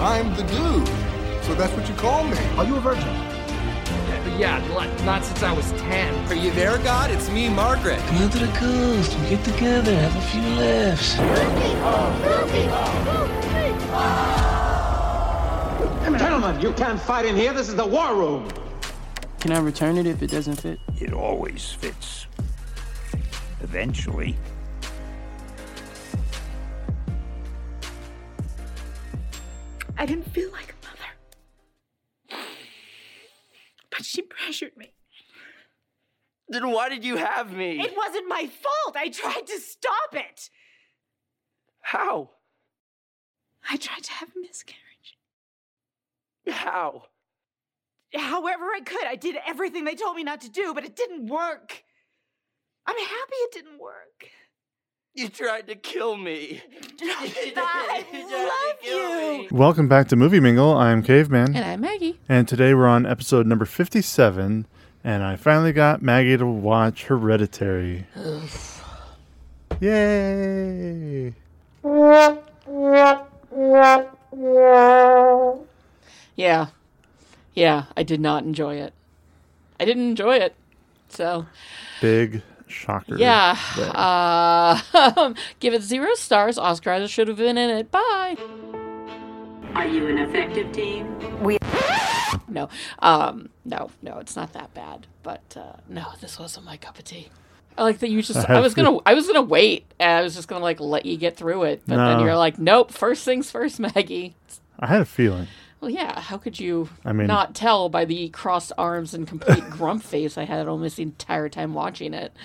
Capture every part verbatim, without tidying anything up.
I'm the dude. So that's what you call me. Are you a virgin? Yeah, not since I was ten. Are you there, God? It's me, Margaret. Come out to the coast. We get together, have a few laughs. Gentlemen, you can't fight in here. This is the war room. Can I return it if it doesn't fit? It always fits. Eventually. I didn't feel like a mother. But she pressured me. Then why did you have me? It wasn't my fault. I tried to stop it. How? I tried to have a miscarriage. How? However I could. I did everything they told me not to do, but it didn't work. I'm happy it didn't work. You tried to kill me. I love you. Welcome back to Movie Mingle. I'm Caveman. And I'm Maggie. And today we're on episode number fifty-seven. And I finally got Maggie to watch Hereditary. Yay! Yeah. Yeah, I did not enjoy it. I didn't enjoy it. So. Big shocker. Yeah. Uh, give it zero stars. Oscar Isaac should have been in it. Bye. Are you an effective team? We. No. Um, no, no, it's not that bad. But uh, no, this wasn't my cup of tea. I like that you just. I, I was gonna. I was gonna wait. And I was just gonna like let you get through it. But no. Then you're like, nope. First things first, Maggie. I had a feeling. Well, yeah. How could you I mean, not tell by the crossed arms and complete grump face I had almost the entire time watching it?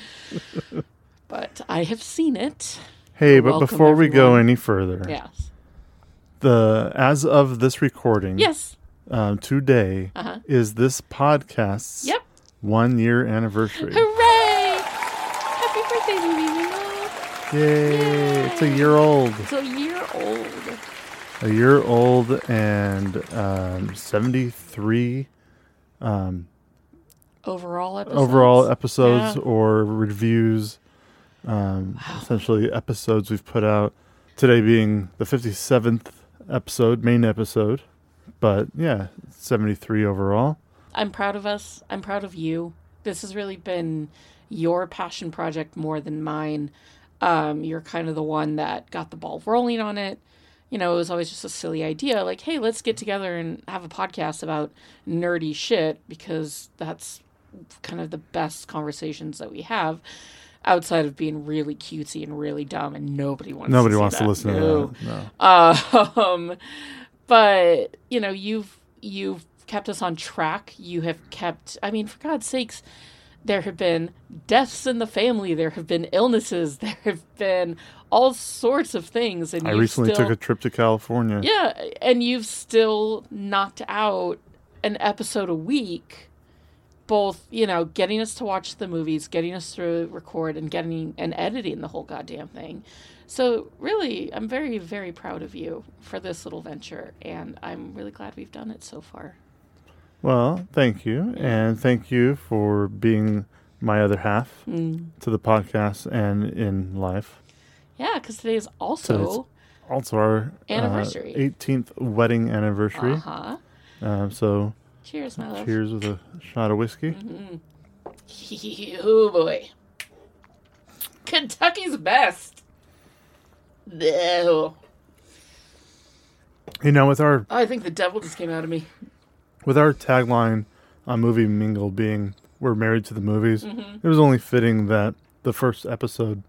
But I have seen it. Hey, but Welcome before everyone. we go any further, yes. The as of this recording, yes, um, today uh-huh. is this podcast's yep. one year anniversary. Hooray! Happy birthday, Movie Mingle! Yay. Yay! It's a year old. It's a year old. A year old and um, seventy-three um, overall episodes, overall episodes yeah. or reviews. Um, wow. Essentially, episodes we've put out. Today being the fifty-seventh episode, main episode. But yeah, seventy-three overall. I'm proud of us. I'm proud of you. This has really been your passion project more than mine. Um, you're kind of the one that got the ball rolling on it. You know, it was always just a silly idea. Like, hey, let's get together and have a podcast about nerdy shit because that's kind of the best conversations that we have outside of being really cutesy and really dumb and nobody wants nobody to wants that. to listen no. to that. No. Uh, um, but, you know, you've you've kept us on track. You have kept, I mean, for God's sakes, there have been deaths in the family. There have been illnesses. There have been all sorts of things. And I recently still, took a trip to California. Yeah, and you've still knocked out an episode a week, both, you know, getting us to watch the movies, getting us to record, and getting and editing the whole goddamn thing. So really, I'm very, very proud of you for this little venture, and I'm really glad we've done it so far. Well, thank you, and thank you for being my other half mm. to the podcast and in life. Yeah, because today is also so also our anniversary, uh, eighteenth wedding anniversary. Uh huh. Um, so cheers, my love. Cheers with a shot of whiskey. Mm-hmm. Oh boy, Kentucky's best. No. You know, with our oh, I think the devil just came out of me. With our tagline on Movie Mingle being "We're married to the movies," mm-hmm. it was only fitting that the first episode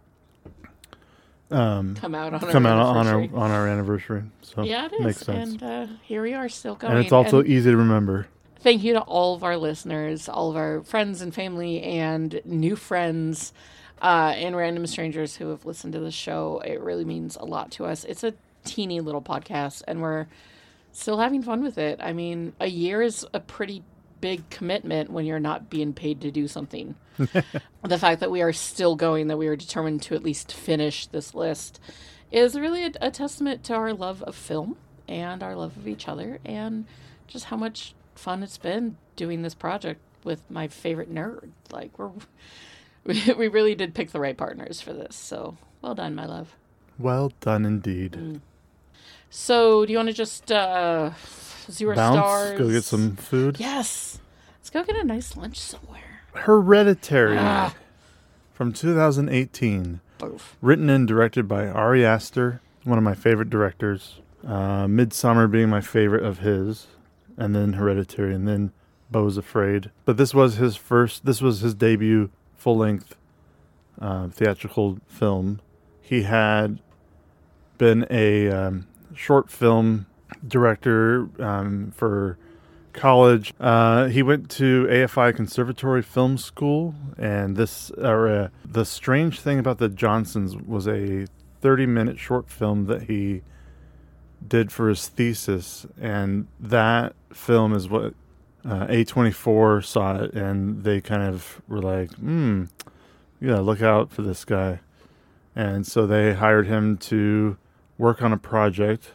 um, come out on come our out on our anniversary. on our anniversary. So yeah, it is. Makes sense. And uh, here we are, still going. And it's also and easy to remember. Thank you to all of our listeners, all of our friends and family, and new friends, uh, and random strangers who have listened to the show. It really means a lot to us. It's a teeny little podcast, and we're still having fun with it. I mean, a year is a pretty big commitment when you're not being paid to do something. The fact that we are still going, that we are determined to at least finish this list, is really a, a testament to our love of film and our love of each other and just how much fun it's been doing this project with my favorite nerd. Like, we're we, we really did pick the right partners for this. So, well done, my love. Well done indeed. Mm. So, do you want to just uh, zero Bounce, stars? go get some food. Yes. Let's go get a nice lunch somewhere. Hereditary Ah. from two thousand eighteen. Oof. Written and directed by Ari Aster, one of my favorite directors. Uh, Midsommar being my favorite of his, and then Hereditary, and then Beau's Afraid. But this was his first, this was his debut full-length uh, theatrical film. He had been a um, short film director um, for college. Uh, he went to A F I Conservatory Film School, and this, or, uh, the strange thing about The Johnsons was a thirty-minute short film that he did for his thesis, and that film is what uh, A twenty-four saw it, and they kind of were like, hmm, yeah, look out for this guy. And so they hired him to work on a project,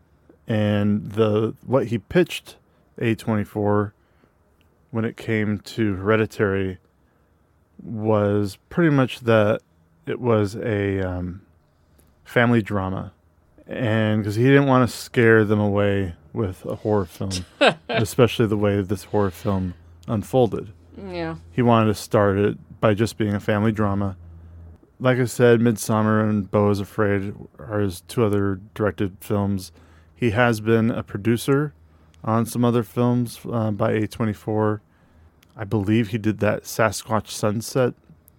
and the what he pitched A twenty-four when it came to Hereditary was pretty much that it was a um, family drama. And because he didn't want to scare them away with a horror film, especially the way this horror film unfolded. Yeah. He wanted to start it by just being a family drama. Like I said, Midsommar and Beau's Afraid are his two other directed films. He has been a producer on some other films uh, by A twenty-four. I believe he did that Sasquatch Sunset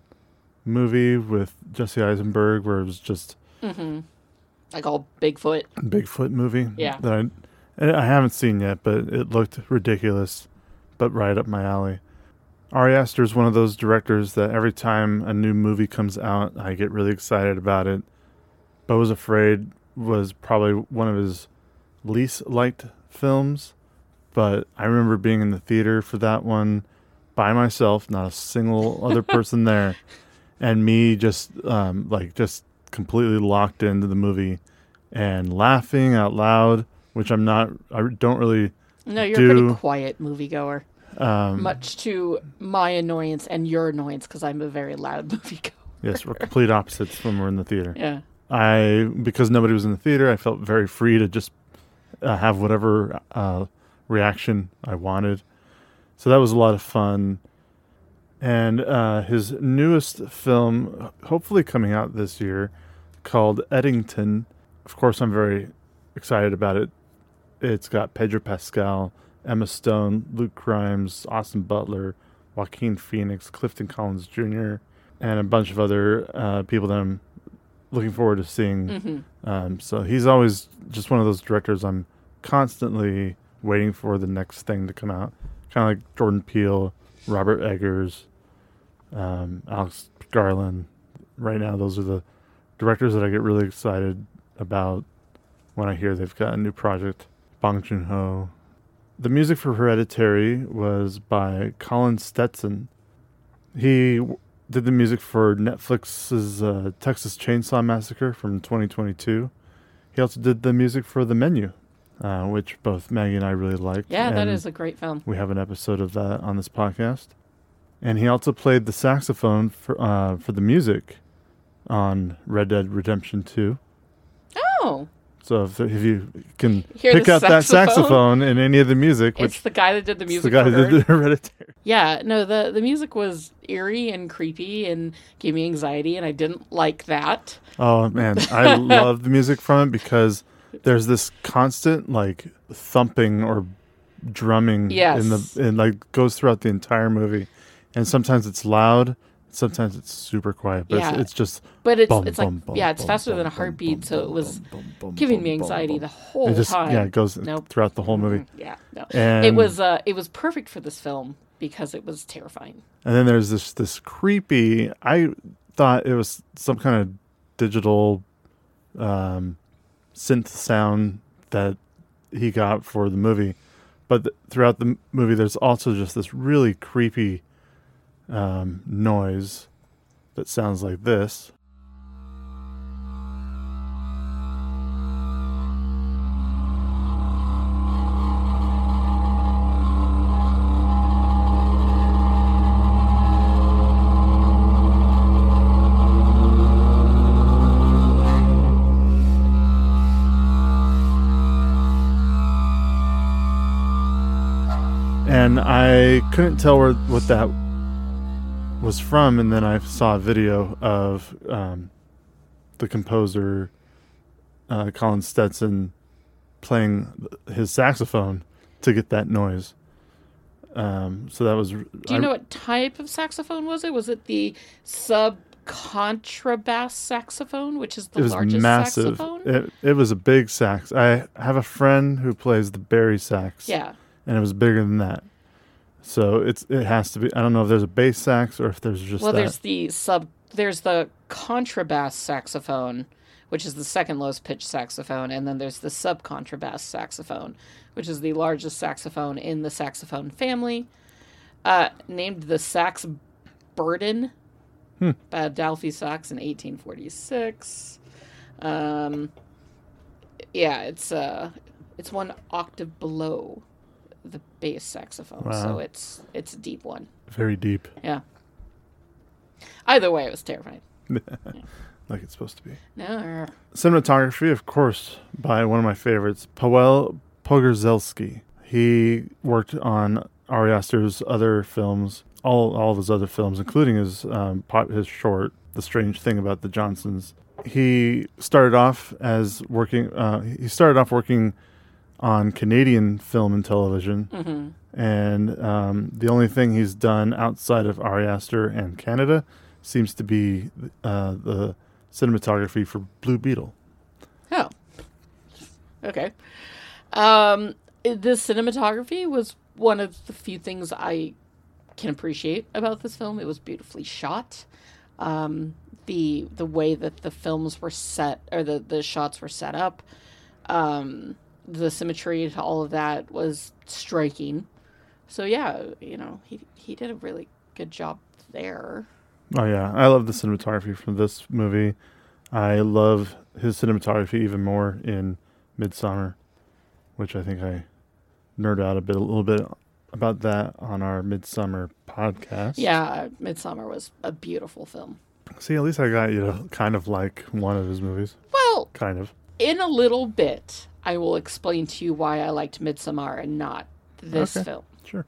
movie with Jesse Eisenberg, where it was just Mm-hmm. Like all Bigfoot. Bigfoot movie. Yeah. That I, and I haven't seen yet, but it looked ridiculous, but right up my alley. Ari Aster is one of those directors that every time a new movie comes out, I get really excited about it. Beau's Afraid was probably one of his least liked films, but I remember being in the theater for that one by myself, not a single other person there, and me just um, like just completely locked into the movie and laughing out loud, which I'm not. I don't really. No, you're do. a pretty quiet moviegoer. Um, Much to my annoyance and your annoyance, because I'm a very loud moviegoer. Yes, we're complete opposites when we're in the theater. Yeah. I because nobody was in the theater, I felt very free to just uh, have whatever uh, reaction I wanted. So that was a lot of fun. And uh, his newest film, hopefully coming out this year, called Eddington. Of course, I'm very excited about it. It's got Pedro Pascal, Emma Stone, Luke Grimes, Austin Butler, Joaquin Phoenix, Clifton Collins Junior, and a bunch of other uh, people that I'm looking forward to seeing. Mm-hmm. Um, so he's always just one of those directors I'm constantly waiting for the next thing to come out. Kind of like Jordan Peele, Robert Eggers, um, Alex Garland. Right now, those are the directors that I get really excited about when I hear they've got a new project. Bong Joon-ho. The music for Hereditary was by Colin Stetson. He w- did the music for Netflix's uh, Texas Chainsaw Massacre from twenty twenty-two. He also did the music for The Menu, uh, which both Maggie and I really liked. Yeah, that and is a great film. We have an episode of that on this podcast. And he also played the saxophone for uh, for the music on Red Dead Redemption two. Oh. So if, if you can Hear pick the out that saxophone? saxophone in any of the music, which It's the guy that did the it's music the guy for that did Herd. the Hereditary. Yeah, no, the, the music was eerie and creepy and gave me anxiety, and I didn't like that. Oh man, I love the music from it because there's this constant like thumping or drumming Yes. in the and like goes throughout the entire movie, and sometimes it's loud, sometimes it's super quiet, but Yeah. it's, it's just. But it's bum, it's like, bum, bum, yeah, it's bum, faster bum, than a bum, heartbeat, bum, so it bum, was bum, bum, giving bum, me bum, anxiety bum. the whole It just time. yeah, it goes Nope. throughout the whole movie. Yeah, no. And it was uh, it was perfect for this film because it was terrifying. And then there's this this creepy. I thought it was some kind of digital um, synth sound that he got for the movie, but th- throughout the m- movie, there's also just this really creepy um, noise that sounds like this. and I couldn't tell where what that was from, and then I saw a video of um, the composer uh, Colin Stetson playing his saxophone to get that noise. Um, so that was. Do you I, know what type of saxophone was it? Was it the sub contrabass saxophone, which is the it was largest massive. saxophone? It it was a big sax. I have a friend who plays the Barry sax. Yeah, and it was bigger than that. So it's it has to be. I don't know if there's a bass sax or if there's just. Well, that. there's the sub. There's the contrabass saxophone, which is the second lowest pitched saxophone, and then there's the subcontrabass saxophone, which is the largest saxophone in the saxophone family, uh, named the Sax Burden hmm. by Adelphi Sax in eighteen forty-six. Um, yeah, it's uh, it's one octave below the bass saxophone, wow. so it's it's a deep one. Very deep. Yeah. Either way, it was terrifying. Yeah. Like it's supposed to be. No. Cinematography, of course, by one of my favorites, Paweł Pogorzelski. He worked on Ari Aster's other films, all all of his other films, including his um, pot, his short, The Strange Thing About the Johnsons. He started off as working. Uh, he started off working on Canadian film and television, mm-hmm. and um, the only thing he's done outside of Ari Aster and Canada seems to be uh, the cinematography for Blue Beetle. Oh, okay. Um, the cinematography was one of the few things I can appreciate about this film. It was beautifully shot. Um, the the way that the films were set, or the, the shots were set up, um, the symmetry to all of that was striking. So yeah, you know, he he did a really good job there. Oh yeah, I love the cinematography from this movie. I love his cinematography even more in Midsommar, which I think I nerd out a bit, a little bit about that on our Midsommar podcast. Yeah, Midsommar was a beautiful film. See, at least I got you to kind of like one of his movies. Well, kind of. In a little bit, I will explain to you why I liked Midsommar and not this okay. film. Sure.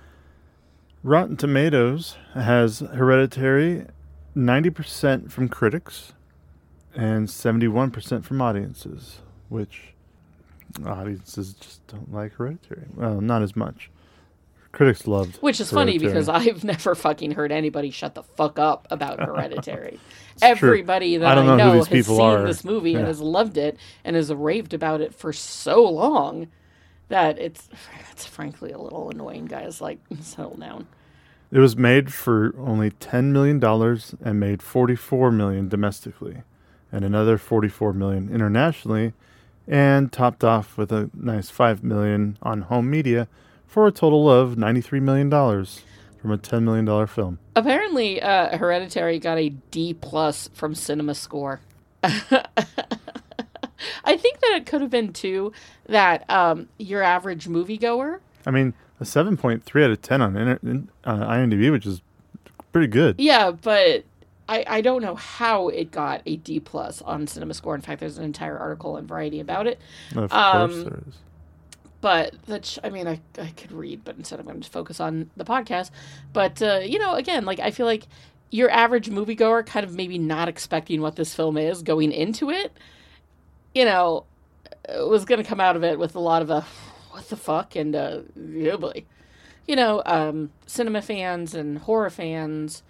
Rotten Tomatoes has Hereditary ninety percent from critics and seventy-one percent from audiences, which audiences just don't like Hereditary. Well, not as much. Critics loved Which is Hereditary. funny because I've never fucking heard anybody shut the fuck up about Hereditary. Everybody true. that I, I know, know, has has seen are. this movie yeah. and has loved it and has raved about it for so long that it's it's frankly a little annoying, guys. Like, settle down. It was made for only ten million dollars and made forty-four million dollars domestically and another forty-four million dollars internationally, and topped off with a nice five million dollars on home media for a total of ninety-three million dollars from a ten million dollars film. Apparently, uh, Hereditary got a D plus from Cinema Score. I think that it could have been, too, that um, your average moviegoer... I mean, a seven point three out of ten on inter- uh, IMDb, which is pretty good. Yeah, but I, I don't know how it got a D plus on Cinema Score. In fact, there's an entire article in Variety about it. Of um, course there is. But, the ch- I mean, I, I could read, but instead I'm going to focus on the podcast. But, uh, you know, again, like, I feel like your average moviegoer kind of maybe not expecting what this film is going into it, you know, was going to come out of it with a lot of a, what the fuck, and, uh, oh boy. You know, um, cinema fans and horror fans,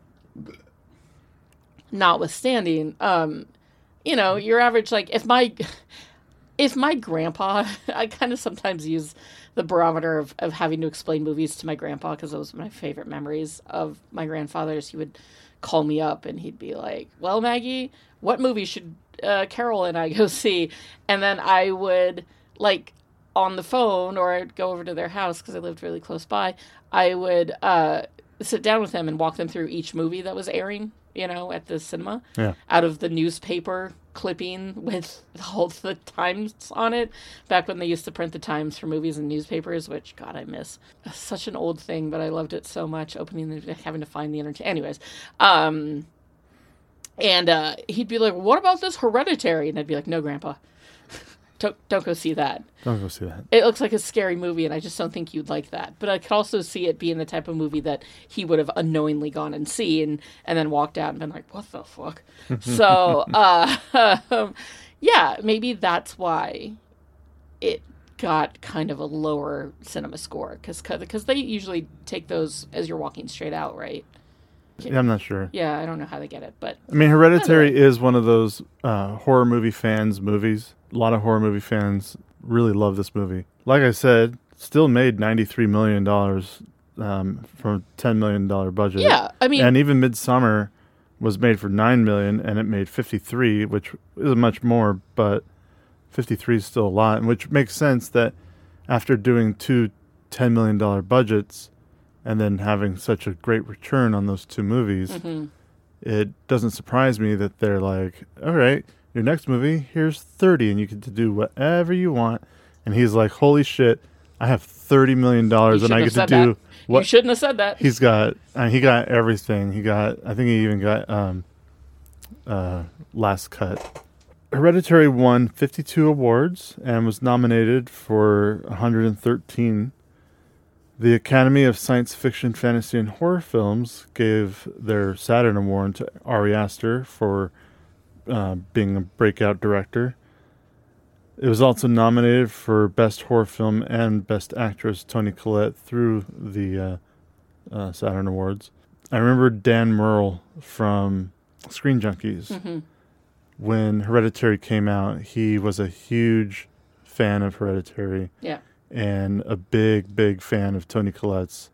notwithstanding, um, you know, your average, like, if my... If my grandpa, I kind of sometimes use the barometer of, of having to explain movies to my grandpa because those are my favorite memories of my grandfather's. He would call me up and he'd be like, well, Maggie, what movie should uh, Carol and I go see? And then I would, like, on the phone, or I'd go over to their house because I lived really close by, I would uh, sit down with him and walk them through each movie that was airing, you know, at the cinema. Yeah. Out of the newspaper clipping with all the times on it, back when they used to print the times for movies in newspapers, which, God, I miss. Such an old thing, but I loved it so much, opening the, having to find the entertainment. Anyways, um, and uh, he'd be like, what about this Hereditary? And I'd be like, no, Grandpa. don't, don't go see that. Don't go see that. It looks like a scary movie, and I just don't think you'd like that. But I could also see it being the type of movie that he would have unknowingly gone and seen, and then walked out and been like, what the fuck? so, uh, um, yeah, maybe that's why it got kind of a lower cinema score, because because they usually take those as you're walking straight out, right? Yeah, I'm not sure. Yeah, I don't know how they get it, but I mean, Hereditary is one of those uh, horror movie fans movies. A lot of horror movie fans really love this movie. Like I said, still made ninety-three million dollars um, from a ten million dollars budget. Yeah, I mean, and even Midsommar was made for nine million dollars, and it made fifty-three, which is much more, but fifty-three is still a lot, and which makes sense that after doing two ten million dollars budgets and then having such a great return on those two movies, mm-hmm. it doesn't surprise me that they're like, all right, your next movie, here's thirty, and you get to do whatever you want. And he's like, holy shit, I have thirty million dollars, and I get to do that. what? You shouldn't have said that. He's got, uh, he got everything. He got, I think he even got um, uh, Last Cut. Hereditary won fifty-two awards and was nominated for one hundred thirteen. The Academy of Science Fiction, Fantasy, and Horror Films gave their Saturn Award to Ari Aster for uh, being a breakout director. It was also nominated for Best Horror Film and Best Actress, Toni Collette, through the uh, uh, Saturn Awards. I remember Dan Murrell from Screen Junkies. Mm-hmm. When Hereditary came out, he was a huge fan of Hereditary. Yeah. And a big, big fan of Toni Collette's.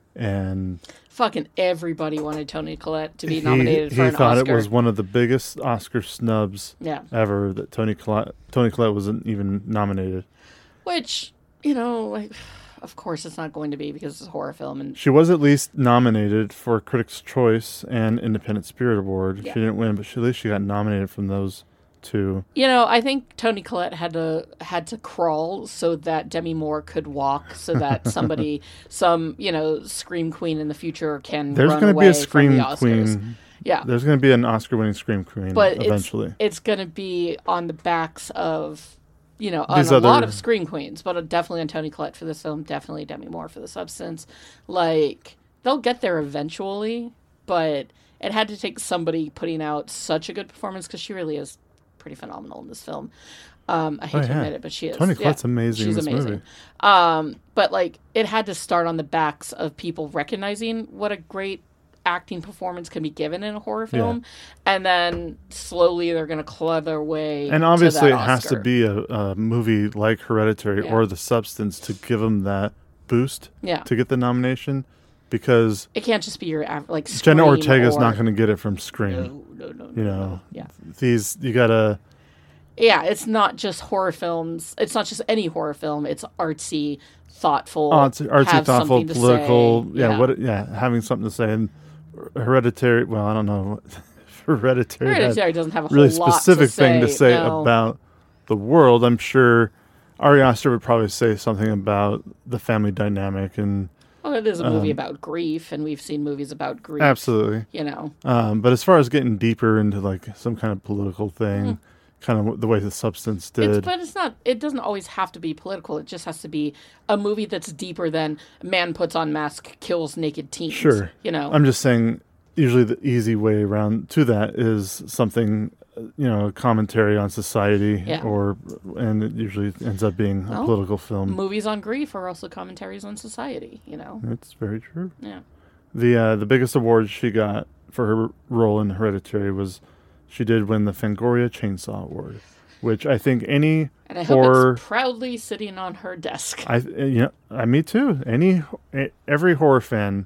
And fucking everybody wanted Toni Collette to be nominated he, for he an thought Oscar. It was one of the biggest Oscar snubs yeah. ever that Toni Collette, Toni Collette wasn't even nominated. Which, you know, like, of course it's not going to be because it's a horror film. And she was at least nominated for Critics' Choice and Independent Spirit Award. Yeah. She didn't win, but she, at least she got nominated from those two. You know, I think Toni Collette had to had to crawl so that Demi Moore could walk, so that somebody, some you know, scream queen in the future can. There's going to to be a scream the queen. Yeah, there's going to be an Oscar-winning scream queen, but eventually. It's, it's going to be on the backs of, you know, on These a other... lot of scream queens, but definitely on Toni Collette for this film, definitely Demi Moore for The Substance. Like, they'll get there eventually, but it had to take somebody putting out such a good performance, because she really is pretty phenomenal in this film. Um, I hate oh, to yeah. admit it, but she is. Toni Collette's yeah, amazing she's in this amazing. movie. Um, but, like, it had to start on the backs of people recognizing what a great acting performance can be given in a horror film, yeah. and then slowly they're going to claw their way. And obviously, to it that has to Oscar. be a, a movie like Hereditary Yeah. or The Substance to give them that boost yeah. to get the nomination, because it can't just be your av- like Scream Jenna Ortega's or... not going to get it from Scream. No, no, no, you no, know, no. yeah. These you gotta. Yeah, it's not just horror films. It's not just any horror film. It's artsy, thoughtful. Oh, it's artsy, have thoughtful, something to political. say. Yeah, yeah, what? Yeah, having something to say. And Hereditary. Well, I don't know. Hereditary. Hereditary doesn't have a whole really lot specific to thing to say no. about the world. I'm sure Ari Aster would probably say something about the family dynamic and. Well, it is a movie um, about grief, and we've seen movies about grief. Absolutely. You know. Um, but as far as getting deeper into like some kind of political thing, Mm. kind of the way The Substance did. It's, but it's not. It doesn't always have to be political. It just has to be a movie that's deeper than man puts on mask, kills naked teens. Sure. You know. I'm just saying. Usually, the easy way around to that is something, you know, a commentary on society, Yeah. or and it usually ends up being Well, a political film. Movies on grief are also commentaries on society. You know. That's very true. Yeah. The uh, the biggest award she got for her role in Hereditary was she did win the Fangoria Chainsaw Award, which I think any And I hope horror it's proudly sitting on her desk. I you know I me too. Any every horror fan,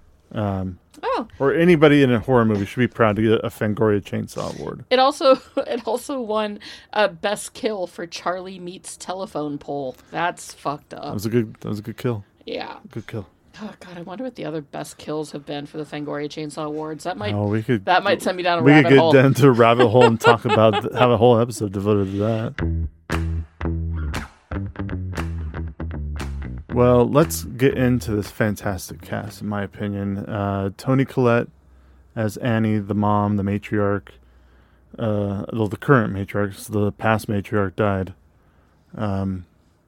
um, oh, or anybody in a horror movie should be proud to get a Fangoria Chainsaw Award. it also it also won a best kill for Charlie Meets Telephone Pole. That's fucked up. That was a good. That was a good kill. Yeah. Good kill. Oh god, I wonder what the other best kills have been for the Fangoria Chainsaw Awards. That might Oh, we could. that might send me down a we rabbit could hole. get into a rabbit hole and talk about th- have a whole episode devoted to that. Well, let's get into this fantastic cast, in my opinion. Uh, Toni Collette as Annie, the mom, the matriarch. Uh, well, the current matriarch, so the past matriarch died. Um,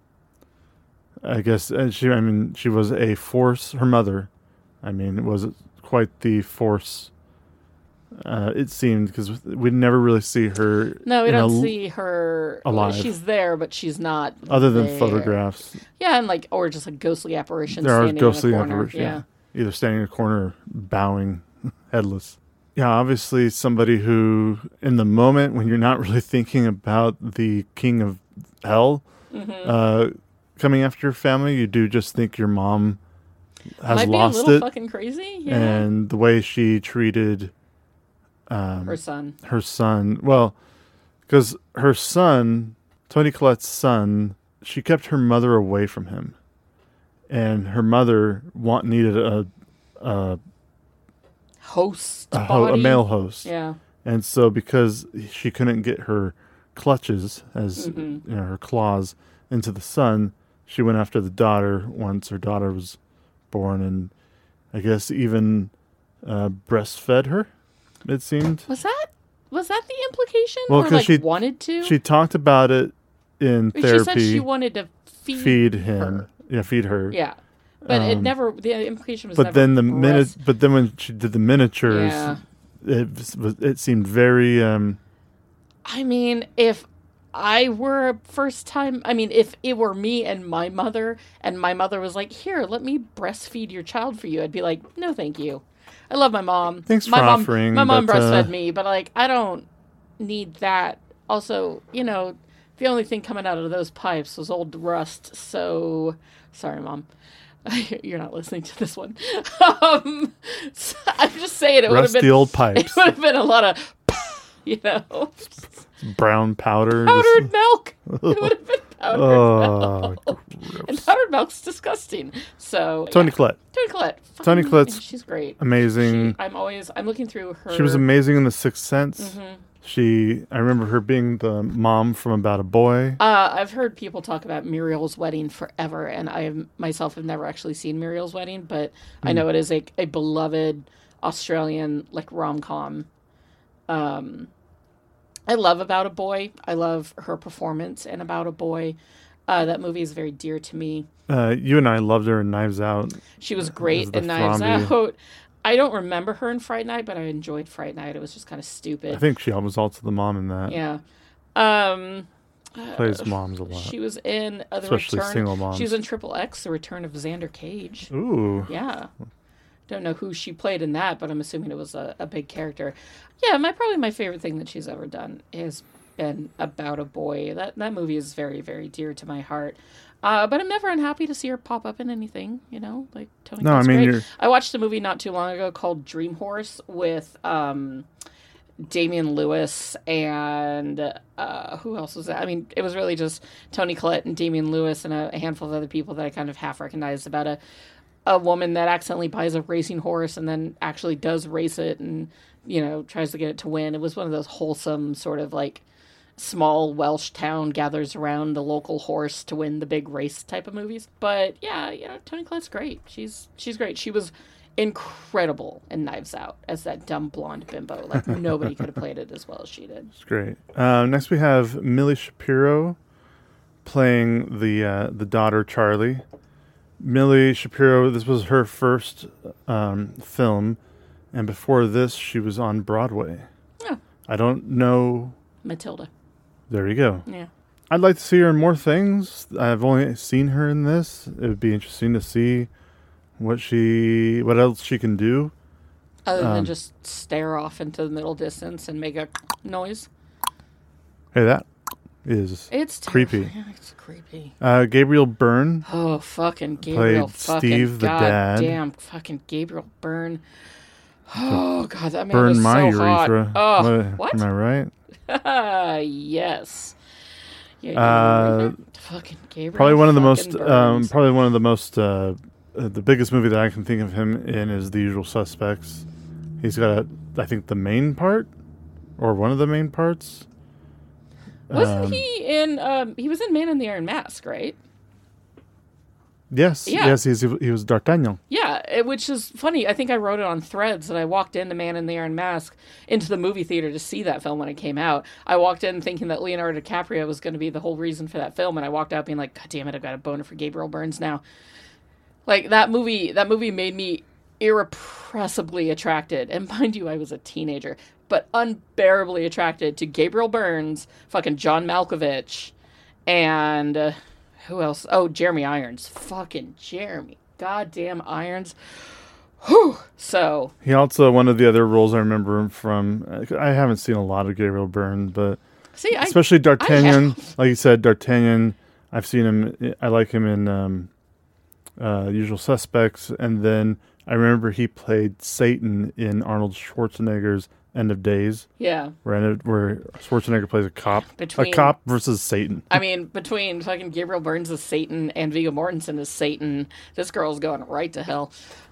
I guess and she. I mean, she was a force. Her mother, I mean, was quite the force. Uh, it seemed because we never really see her. No, we in don't a, see her alive. She's there, but she's not. Other than there. photographs. Yeah, and like, or just a ghostly apparition. There are standing ghostly in a corner. apparitions. Yeah. yeah, either standing in a corner, or bowing, headless. Yeah, obviously somebody who, in the moment when you're not really thinking about the king of hell mm-hmm. uh, coming after your family, you do just think your mom has Might lost be a little it. Fucking crazy. Yeah. And the way she treated um, her son. Her son. Well, because her son, Toni Collette's son, she kept her mother away from him, and her mother want needed a. a host a, ho- a male host. Yeah. And so because she couldn't get her clutches, as mm-hmm. you know, her claws into the son, she went after the daughter once her daughter was born, and I guess even uh, breastfed her, it seemed. Was that was that the implication? Well, or because like she wanted to. She talked about it in She therapy. said she wanted to feed, feed him. her. Yeah, feed her. Yeah. But um, it never. The implication was. But never then the breast. minute. But then when she did the miniatures, Yeah. it was. It seemed very. Um, I mean, if I were a first time, I mean, if it were me and my mother, and my mother was like, "Here, let me breastfeed your child for you," I'd be like, "No, thank you. I love my mom. Thanks my for mom, offering, My mom but, breastfed uh, me, but like, I don't need that. Also, you know, the only thing coming out of those pipes was old rust. So, sorry, Mom." You're not listening to this one. Um, so I'm just saying it would have been Rusty old pipes. It would have been a lot of, you know, brown powder. powdered just- milk. It would have been powdered Oh, milk. And powdered milk's disgusting. So Toni yeah. Collette. Toni Collette. Toni Fine. Collette's She's great. amazing. She, I'm always I'm looking through her. She was amazing in The Sixth Sense. Mhm. She, I remember her being the mom from About a Boy. Uh, I've heard people talk about Muriel's Wedding forever, and I have, myself have never actually seen Muriel's Wedding, but I know it is a, a beloved Australian like rom-com. Um, I love About a Boy. I love her performance in About a Boy. Uh, that movie is very dear to me. Uh, you and I loved her in Knives Out. She was great As the in Knives Frombie. Out. I don't remember her in Fright Night, but I enjoyed Fright Night. It was just kind of stupid. I think she was also the mom in that. Yeah. Um, Plays uh, moms a lot. She was in uh, the Especially return. single moms. She was in Triple X, The Return of Xander Cage. Ooh. Yeah. Don't know who she played in that, but I'm assuming it was a, a big character. Yeah, my probably my favorite thing that she's ever done has been About a Boy. That that movie is very, very dear to my heart. Uh, but I'm never unhappy to see her pop up in anything, you know, like Toni No, I Collette's mean, great. you're- I watched a movie not too long ago called Dream Horse with um, Damian Lewis and uh, who else was that? I mean, it was really just Toni Collette and Damian Lewis and a, a handful of other people that I kind of half recognized about a a woman that accidentally buys a racing horse and then actually does race it and, you know, tries to get it to win. It was one of those wholesome sort of like small Welsh town gathers around the local horse to win the big race type of movies. But yeah, you know, Toni Collette's great. She's she's great. She was incredible in Knives Out as that dumb blonde bimbo. Like nobody could have played it as well as she did. It's great. Uh, next we have Millie Shapiro playing the uh, the daughter Charlie. Millie Shapiro, this was her first um, film, and before this she was on Broadway. Oh. I don't know. Matilda. There you go. Yeah. I'd like to see her in more things. I've only seen her in this. It would be interesting to see what she, what else she can do. Other than Um, just stare off into the middle distance and make a noise. Hey, that is It's creepy. terrifying. It's creepy. Uh, Gabriel Byrne. Oh, fucking Gabriel. Played Fucking Steve the God dad. damn fucking Gabriel Byrne. Oh, God, that man Burn was my so urethra. hot. Oh, what? what? Am I right? Yes. Yeah, Uh, fucking Gabriel. Probably one of the most, fucking um, Burns. probably one of the most, uh, uh, the biggest movie that I can think of him in is The Usual Suspects. He's got, a, I think, the main part, or one of the main parts. Wasn't Um, he in? Um, he was in Man in the Iron Mask, right? Yes, Yeah. yes, he's, he was D'Artagnan. Yeah, it, which is funny. I think I wrote it on Threads that I walked into Man in the Iron Mask into the movie theater to see that film when it came out. I walked in thinking that Leonardo DiCaprio was going to be the whole reason for that film, and I walked out being like, God damn it, I've got a boner for Gabriel Byrne now. Like, that movie, that movie made me irrepressibly attracted. And mind you, I was a teenager, but unbearably attracted to Gabriel Byrne, fucking John Malkovich, and... Uh, who else? Oh, Jeremy Irons. Fucking Jeremy. Goddamn Irons. Whew. So. He also, one of the other roles I remember him from, I haven't seen a lot of Gabriel Byrne, but see, I, especially D'Artagnan. I Like you said, D'Artagnan, I've seen him, I like him in um, uh, Usual Suspects, and then I remember he played Satan in Arnold Schwarzenegger's End of Days. Yeah. Where, where Schwarzenegger plays a cop. Between, a cop versus Satan. I mean, between fucking Gabriel Byrne as Satan and Viggo Mortensen as Satan, this girl's going right to hell.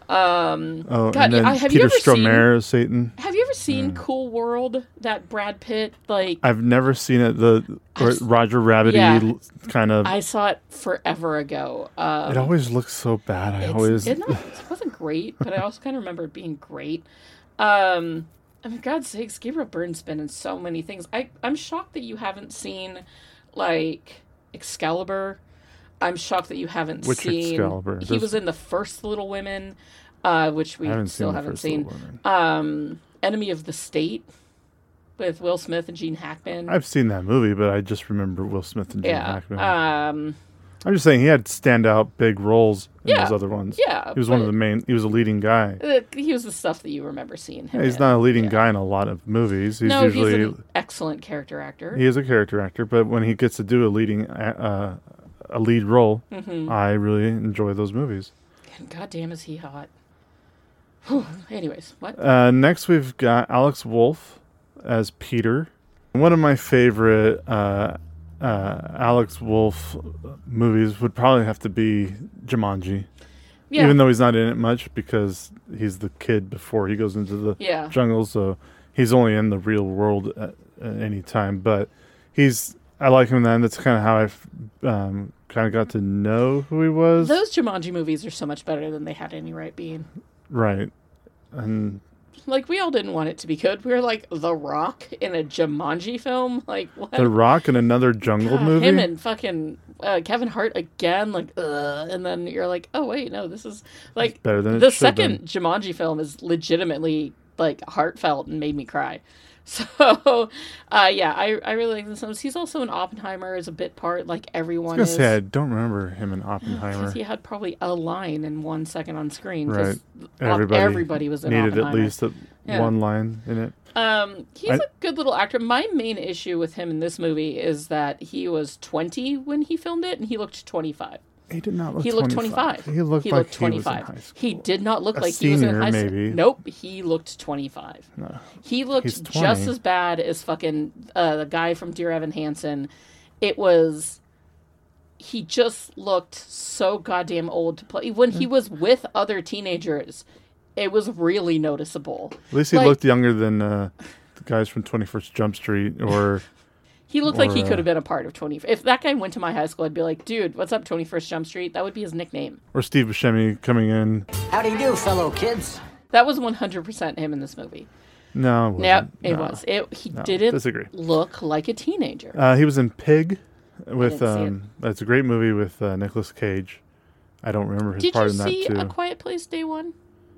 Um, oh, God, and then I, have Peter you ever Stormare seen, as Satan. Have you ever seen Mm. Cool World? That Brad Pitt, like... I've never seen it. The or I've, Roger Rabbit-y yeah, kind of... I saw it forever ago. Um, it always looks so bad. I it's, always... It, not, it wasn't great, but I also kind of remember it being great. Um... I mean, God's sakes, Gabriel Byrne's been in so many things. I, I'm shocked that you haven't seen, like, Excalibur. I'm shocked that you haven't Which seen... Excalibur? He There's... was in The First Little Women, uh, which we haven't still seen haven't First seen. Um, Enemy of the State with Will Smith and Gene Hackman. I've seen that movie, but I just remember Will Smith and Gene yeah. Hackman. Um, I'm just saying he had standout big roles in yeah, those other ones. Yeah. He was one of the main... He was a leading guy. Uh, he was the stuff that you remember seeing him Yeah, he's in. not a leading yeah. guy in a lot of movies. He's no, usually... he's an excellent character actor. He is a character actor, but when he gets to do a leading... Uh, a lead role, mm-hmm. I really enjoy those movies. And goddamn is he hot. Whew. Anyways, what? Uh, next we've got Alex Wolff as Peter. One of my favorite uh, uh, Alex Wolff movies would probably have to be Jumanji. Yeah. Even though he's not in it much because he's the kid before he goes into the yeah. jungle, so he's only in the real world at, at any time. But he's, I like him then. That's kind of how I um, kind of got to know who he was. Those Jumanji movies are so much better than they had any right being. Right. And like, we all didn't want it to be good. We were like, The Rock in a Jumanji film? Like, what? The Rock in another jungle God, movie? Him and fucking uh, Kevin Hart again, like, ugh. And then you're like, oh, wait, no, this is, like, it's better than the it should second have been. Jumanji film is legitimately, like, heartfelt and made me cry. So, uh, yeah, I, I really like this one. He's also in Oppenheimer as a bit part, like everyone I was is. gonna say, I don't remember him in Oppenheimer. Because he had probably a line in one second on screen. Right. Everybody, everybody was in needed Oppenheimer. at least a, yeah. one line in it. Um, he's I, a good little actor. My main issue with him in this movie is that he was twenty when he filmed it, and he looked twenty-five. He did not look he twenty-five. Looked twenty-five. He looked he like looked twenty-five. He was in high school. He did not look a like senior, he was in high school. maybe. Nope, he looked twenty-five. No. He looked just as bad as fucking uh, the guy from Dear Evan Hansen. It was... He just looked so goddamn old to play. When he was with other teenagers, it was really noticeable. At least he like, looked younger than uh, the guys from twenty-first Jump Street or... He looked or, like he could have uh, been a part of twenty. If that guy went to my high school, I'd be like, dude, what's up, twenty-first Jump Street? That would be his nickname. Or Steve Buscemi coming in. How do you do, fellow kids? That was one hundred percent him in this movie. No, it wasn't. Yep, it no. was. It, he no, didn't disagree. look like a teenager. Uh, he was in Pig. With I didn't see um, It's a great movie with uh, Nicolas Cage. I don't remember his Did part you in that see too. A Quiet Place Day One?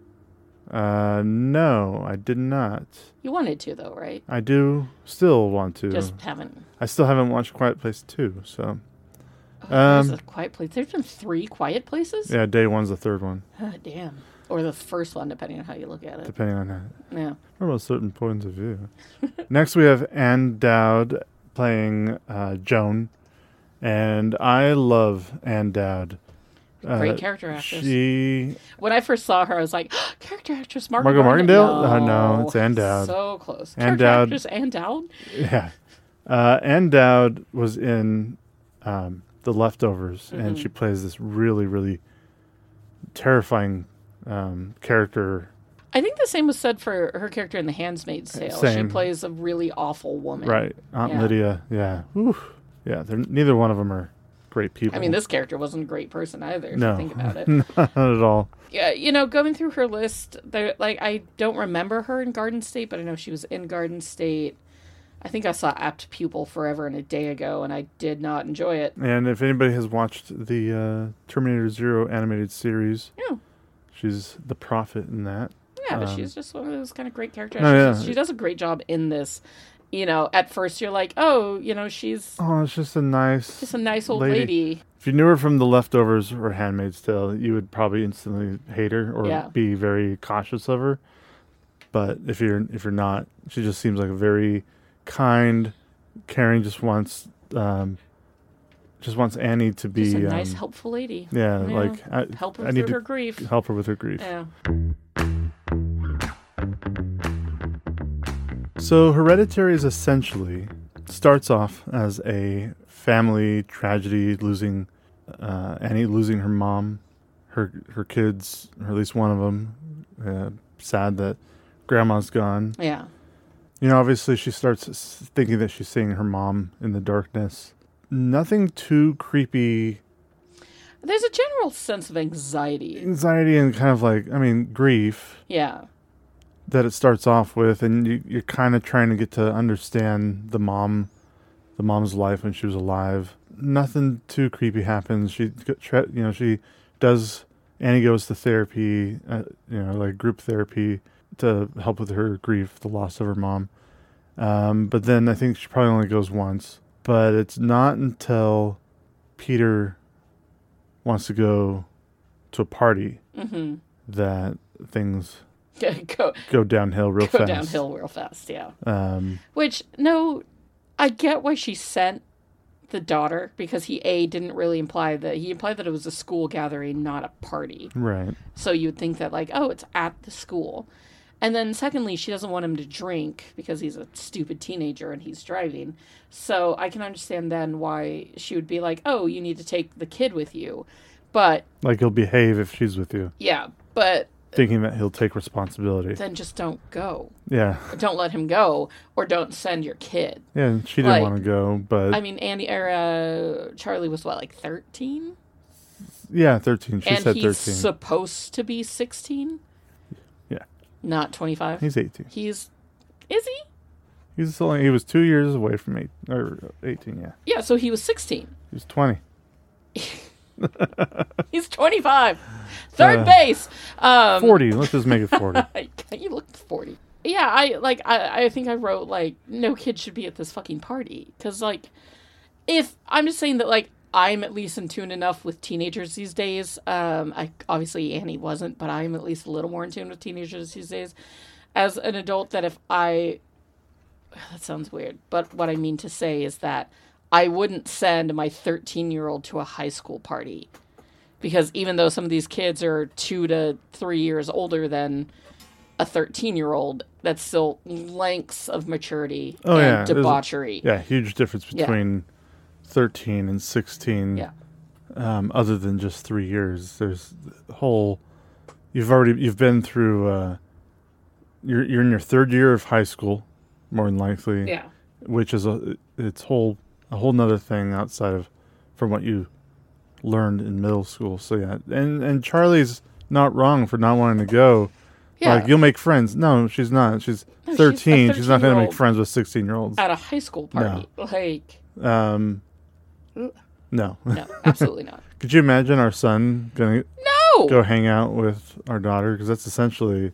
Uh, no, I did not. You wanted to, though, right? I do still want to. Just haven't. I still haven't watched Quiet Place two, so. Oh, um, there's a Quiet Place. There's been three Quiet Places? Yeah, Day One's the third one. Oh, damn. Or the first one, depending on how you look at it. Depending on how. Yeah. From a certain points of view. Next, we have Ann Dowd playing uh, Joan. And I love Ann Dowd. Uh, Great character actress. She. When I first saw her, I was like, oh, character actress Margot, Margot Martindale? No. Uh, no, it's Ann Dowd. So close. Ann character Dowd. actress Ann Dowd? Yeah. Uh, Ann Dowd was in um, The Leftovers, Mm-hmm. and she plays this really, really terrifying um, character. I think the same was said for her character in The Handmaid's Tale. Same. She plays a really awful woman. Right. Aunt Yeah. Lydia. Yeah. Oof. Yeah. They're, neither one of them are great people. I mean, this character wasn't a great person either, if no, you think about it. Not at all. Yeah, you know, going through her list, there, like, I don't remember her in Garden State, but I know she was in Garden State. I think I saw Apt Pupil Forever and a Day ago, and I did not enjoy it. And if anybody has watched the uh, Terminator Zero animated series, yeah. she's the Prophet in that. Yeah, but um, she's just one of those kind of great characters. Oh, yeah. She does a great job in this. You know, at first you're like, oh, you know, she's Oh, it's just a nice... just a nice old lady. lady. If you knew her from The Leftovers or Handmaid's Tale, you would probably instantly hate her or Yeah. be very cautious of her. But if you're if you're not, she just seems like a very kind, caring, just wants um, just wants Annie to be... Just a nice, um, helpful lady. Yeah, like... I, help her I through need to her grief. help her with her grief. Yeah. So Hereditary is essentially starts off as a family tragedy, losing uh, Annie losing her mom, her her kids, or at least one of them. Uh, sad that grandma's gone. Yeah. You know, obviously she starts s- thinking that she's seeing her mom in the darkness. Nothing too creepy. There's a general sense of anxiety. Anxiety and kind of like, I mean, grief. Yeah. That it starts off with, and you, you're kind of trying to get to understand the mom, the mom's life when she was alive. Nothing too creepy happens. She, you know, she does. Annie goes to therapy, uh, you know, like group therapy to help with her grief, the loss of her mom. Um, but then I think she probably only goes once. But it's not until Peter wants to go to a party mm-hmm. that things. go go downhill real go fast. Go downhill real fast, yeah. Um, Which, no, I get why she sent the daughter, because he, A, didn't really imply that, he implied that it was a school gathering, not a party. Right. So you'd think that, like, oh, it's at the school. And then secondly, she doesn't want him to drink because he's a stupid teenager and he's driving. So I can understand then why she would be like, oh, you need to take the kid with you. But... like, he'll behave if she's with you. Yeah, but... thinking that he'll take responsibility. Then just don't go. Yeah. Or don't let him go, or don't send your kid. Yeah, and she didn't like, want to go, but... I mean, Andy, or, uh, Charlie was, what, like thirteen? Yeah, thirteen. She and said thirteen. And he's supposed to be sixteen? Yeah. Not twenty-five? He's eighteen. He's... Is he? He's only, he was two years away from eight, or eighteen, yeah. Yeah, so he was sixteen. He was twenty. He's twenty-five. Third uh, base. Um, forty. Let's just make it forty. You look forty. Yeah, I like. I, I think I wrote like no kid should be at this fucking party because like, if I'm just saying that like I'm at least in tune enough with teenagers these days. Um, I obviously Annie wasn't, but I'm at least a little more in tune with teenagers these days. As an adult, that if I, that sounds weird, but what I mean to say is that I wouldn't send my thirteen-year-old to a high school party. Because even though some of these kids are two to three years older than a thirteen-year-old, that's still lengths of maturity oh, and yeah. debauchery. A, yeah, huge difference between yeah. thirteen and sixteen. Yeah. Um, other than just three years, there's the whole. You've already you've been through. Uh, you're you're in your third year of high school, more than likely. Yeah. Which is a it's whole a whole nother thing outside of from what you learned in middle school. So yeah, and and Charlie's not wrong for not wanting to go. Yeah. Like, you'll make friends. No, she's not. She's no, thirteen. She's, she's not going to make friends with sixteen-year-olds at a high school party. No. Like, um, no, no, absolutely not. Could you imagine our son going to no go hang out with our daughter? Because that's essentially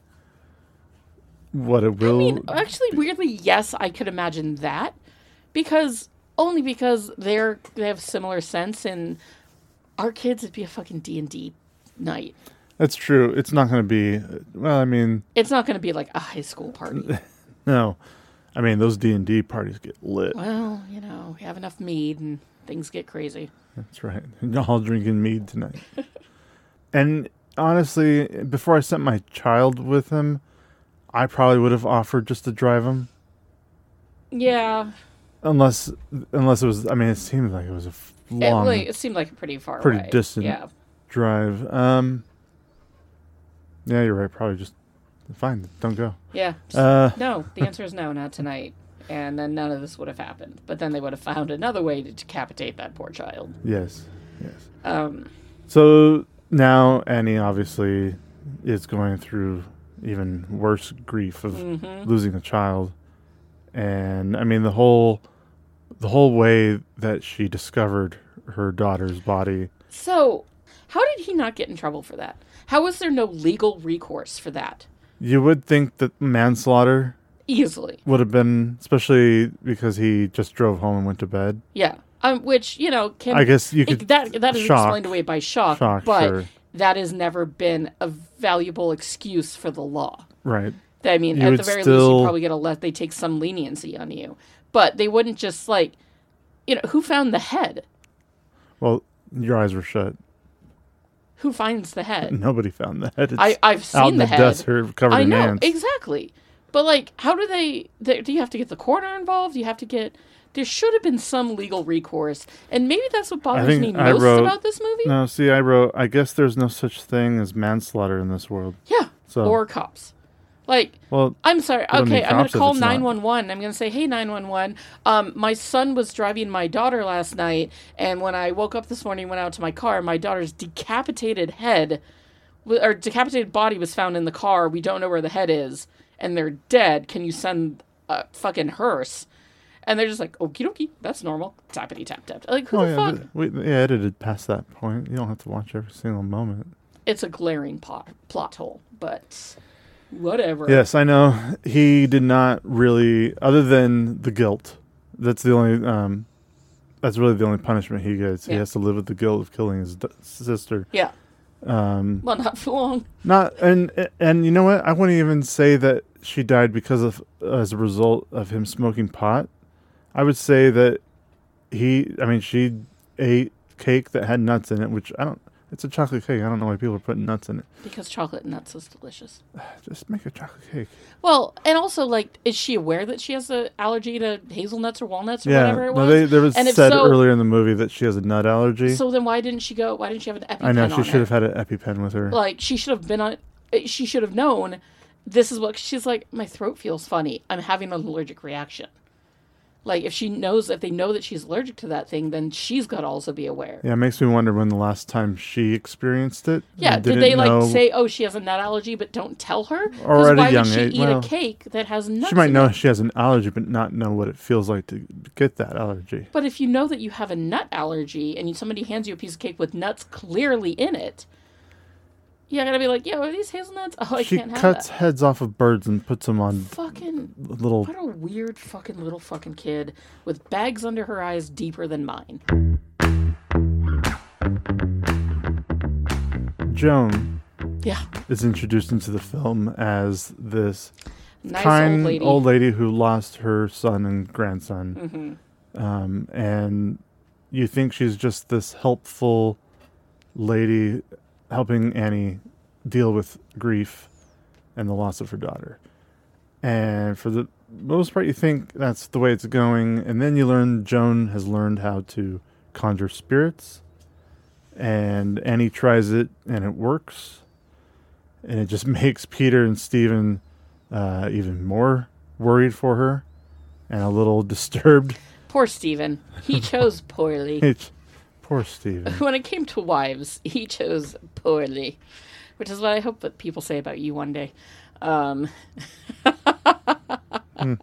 what it will. I mean, actually, weirdly, yes, I could imagine that, because only because they're they have similar sense, and our kids would be a fucking D and D night. That's true. It's not going to be. Well, I mean, it's not going to be like a high school party. No, I mean those D and D parties get lit. Well, you know, you have enough mead and things get crazy. That's right. You're all drinking mead tonight. And honestly, before I sent my child with him, I probably would have offered just to drive him. Yeah. Unless, unless it was. I mean, it seemed like it was a long. It, like, it seemed like a pretty far, pretty away. distant yeah. drive. Um. Yeah, you're right. Probably just fine. Don't go. Yeah. Uh, no, the answer is no. Not tonight. and then none of this would have happened. But then they would have found another way to decapitate that poor child. Yes, yes. Um, so now Annie obviously is going through even worse grief of Mhm. losing a child. And I mean the whole the whole way that she discovered her daughter's body. so, how did he not get in trouble for that? How was there no legal recourse for that? You would think that manslaughter Easily. would have been, especially because he just drove home and went to bed. Yeah. Um, which, you know, can... I guess you it- could that that is shock. explained away by shock, Shock, but sure. that has never been a valuable excuse for the law. Right. I mean, You at would the very least, still- you probably get a let they take some leniency on you, but they wouldn't just like, you know, who found the head? Well, your eyes were shut. Who finds the head? Nobody found the head. It's I I've seen out in the, the head. desert covered I in know ants. exactly, but like, how do they, they? Do you have to get the coroner involved? Do you have to get? There should have been some legal recourse, and maybe that's what I bothers think me I most wrote, about this movie. No, see, I wrote, I guess there's no such thing as manslaughter in this world. Yeah, So, or cops. Like, well, I'm sorry. we don't Okay, need I'm going cops to if call it's not. nine one one. I'm going to say, hey, nine one one. Um, my son was driving my daughter last night, and when I woke up this morning, went out to my car, my daughter's decapitated head, w- or decapitated body was found in the car. We don't know where the head is, and they're dead. Can you send a fucking hearse? And they're just like, okie dokie, that's normal. Tappity tap tap. Like, who oh, the yeah, fuck? th- we yeah, edited past that point. You don't have to watch every single moment. It's a glaring plot, plot hole, but whatever. Yes, I know. He did not really, other than the guilt. That's the only. Um, that's really the only punishment he gets. He Yeah. has to live with the guilt of killing his d- sister. Yeah. Um, Well, not for long. not and and you know what? I wouldn't even say that she died because of as a result of him smoking pot. I would say that he. I mean, she ate cake that had nuts in it, which I don't. It's a chocolate cake. I don't know why people are putting nuts in it. Because chocolate nuts is delicious. Just make a chocolate cake. Well, and also, like, is she aware that she has an allergy to hazelnuts or walnuts or Yeah, whatever it was? no, they, there was and if said so, earlier in the movie that she has a nut allergy. So then why didn't she go, why didn't she have an EpiPen I know, on she should her? have had an EpiPen with her. Like, she should have been on, she should have known, this is what, she's like, my throat feels funny. I'm having an allergic reaction. Like, if she knows, if they know that she's allergic to that thing, then she's got to also be aware. Yeah, it makes me wonder when the last time she experienced it. Yeah, and did didn't they, like, know- say, oh, she has a nut allergy, but don't tell her? Or Because at a why young would she age, eat well, a cake that has nuts She might in know it? she has an allergy, but not know what it feels like to get that allergy. But if you know that you have a nut allergy and you, somebody hands you a piece of cake with nuts clearly in it, you're going to be like, yo, are these hazelnuts? Oh, I she can't have cuts that. heads off of birds and puts them on Fucking, little. what a weird fucking little fucking kid with bags under her eyes deeper than mine. Joan Yeah. is introduced into the film as this Nice kind old lady. old lady who lost her son and grandson. Mhm. Um, and you think she's just this helpful lady helping Annie deal with grief and the loss of her daughter. And for the most part, you think that's the way it's going. And then you learn Joan has learned how to conjure spirits. And Annie tries it, and it works. And it just makes Peter and Stephen uh, even more worried for her and a little disturbed. Poor Stephen. He chose poorly. It's, poor Stephen. When it came to wives, he chose poorly, which is what I hope that people say about you one day. Um, Hmm.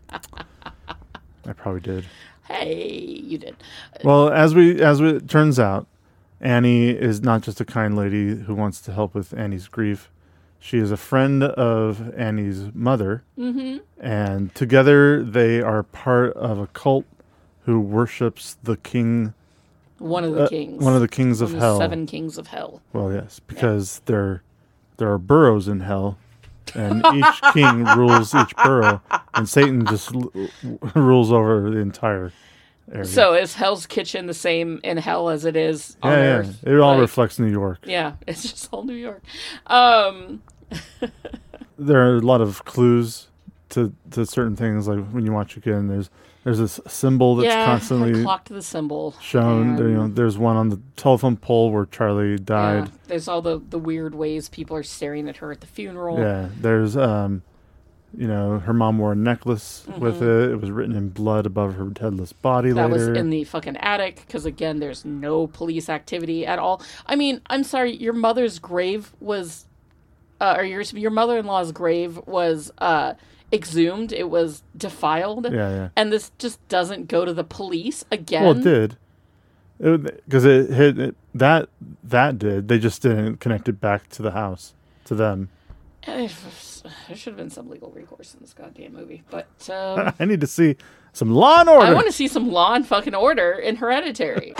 I probably did. Hey, you did. Well, as we as we, it turns out, Annie is not just a kind lady who wants to help with Annie's grief. She is a friend of Annie's mother, Mm-hmm. and together they are part of a cult who worships the king. One of the uh, kings. One of the kings One of the hell. Seven kings of hell. Well, yes, because there there are boroughs in hell, and each king rules each borough, and Satan just l- rules over the entire area. So is Hell's Kitchen the same in hell as it is on yeah, yeah, Earth? it all Like, reflects New York. Yeah, it's just all New York. Um, There are a lot of clues to to certain things. Like when you watch again, there's there's this symbol that's yeah, I constantly clocked the symbol. shown. There, you know, and- there's one on the telephone pole where Charlie died. Yeah, there's all the, the weird ways people are staring at her at the funeral. Yeah, there's um, You know, her mom wore a necklace mm-hmm. with it. It was written in blood above her headless body that later. That was in the fucking attic, because, again, there's no police activity at all. I mean, I'm sorry, your mother's grave was, uh, or your your mother-in-law's grave was uh, exhumed. It was defiled. Yeah, yeah. And this just doesn't go to the police again. Well, it did. Because it, it hit, it, that, that did. They just didn't connect it back to the house, to them. There should have been some legal recourse in this goddamn movie, but um, I need to see some Law and Order. I want to see some Law and fucking Order in Hereditary.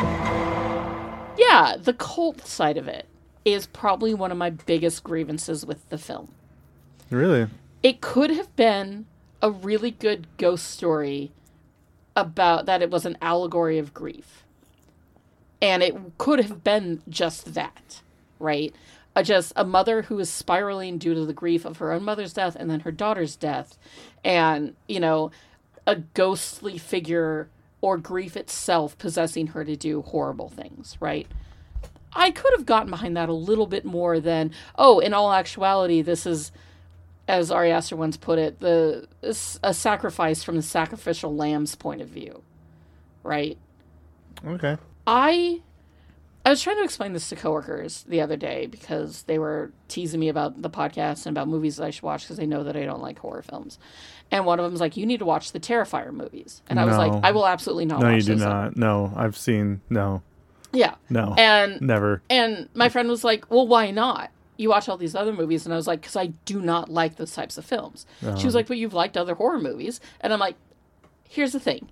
Yeah, the cult side of it is probably one of my biggest grievances with the film. Really? It could have been a really good ghost story about that. It was an allegory of grief, and it could have been just that, right? Uh, just a mother who is spiraling due to the grief of her own mother's death and then her daughter's death. And, you know, a ghostly figure or grief itself possessing her to do horrible things, right? I could have gotten behind that a little bit more than, oh, in all actuality, this is, as Ari Aster once put it, the a sacrifice from the sacrificial lamb's point of view, right? Okay. I... I was trying to explain this to coworkers the other day because they were teasing me about the podcast and about movies that I should watch because they know that I don't like horror films. And one of them was like, you need to watch the Terrifier movies. And I was no. like, I will absolutely not no, watch you do those. not. No, I've seen, no. Yeah. No. And never. And my friend was like, well, why not? You watch all these other movies. And I was like, because I do not like those types of films. Um, she was like, but you've liked other horror movies. And I'm like, here's the thing.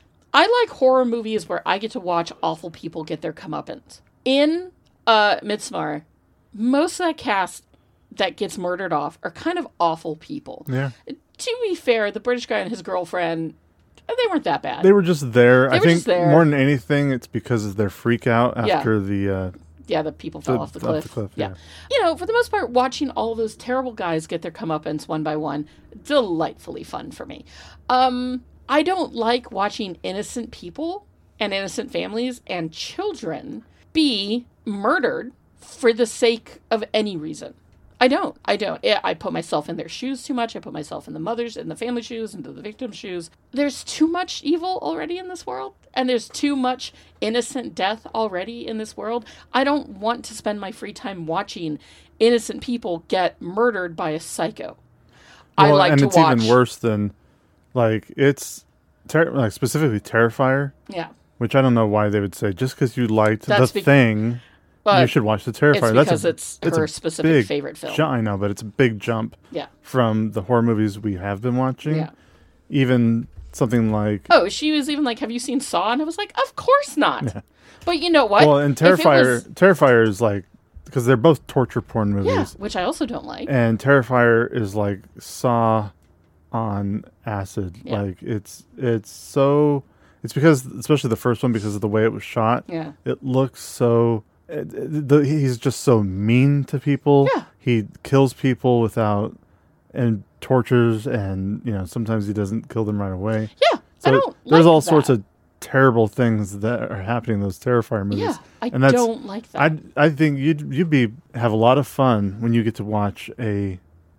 I like horror movies where I get to watch awful people get their comeuppance. In uh, Midsommar, most of that cast that gets murdered off are kind of awful people. Yeah. To be fair, the British guy and his girlfriend, they weren't that bad. They were just there. They I were think just there. More than anything, it's because of their freak out after Yeah. the... Uh, yeah, the people fell the, off the cliff. Off the cliff yeah. yeah. You know, for the most part, watching all those terrible guys get their comeuppance one by one, delightfully fun for me. Um, I don't like watching innocent people and innocent families and children be murdered for the sake of any reason. I don't. I don't. I put myself in their shoes too much. I put myself in the mother's, in the family shoes, into the victim's shoes. There's too much evil already in this world, and there's too much innocent death already in this world. I don't want to spend my free time watching innocent people get murdered by a psycho. Well, I like and to it's watch... even worse than, like, it's, ter- like, specifically Terrifier. Yeah. Which I don't know why they would say, just because you liked That's the be- thing... But you should watch the Terrifier. It's because That's a, it's, it's her a specific big favorite film. Ju- I know, but it's a big jump Yeah. from the horror movies we have been watching. Yeah. Even something like... Oh, she was even like, have you seen Saw? And I was like, of course not. Yeah. But you know what? Well, and Terrifier, was... Terrifier is like... Because they're both torture porn movies. Yeah, which I also don't like. And Terrifier is like Saw on acid. Yeah. Like, it's it's so... It's because, especially the first one, because of the way it was shot. Yeah. It looks so... The, he's just so mean to people. Yeah. He kills people without and tortures, and you know sometimes he doesn't kill them right away. Yeah, so I don't. There's like all that. sorts of terrible things that are happening in those Terrifier movies. Yeah, I and that's, don't like that. I I think you'd you'd be have a lot of fun when you get to watch a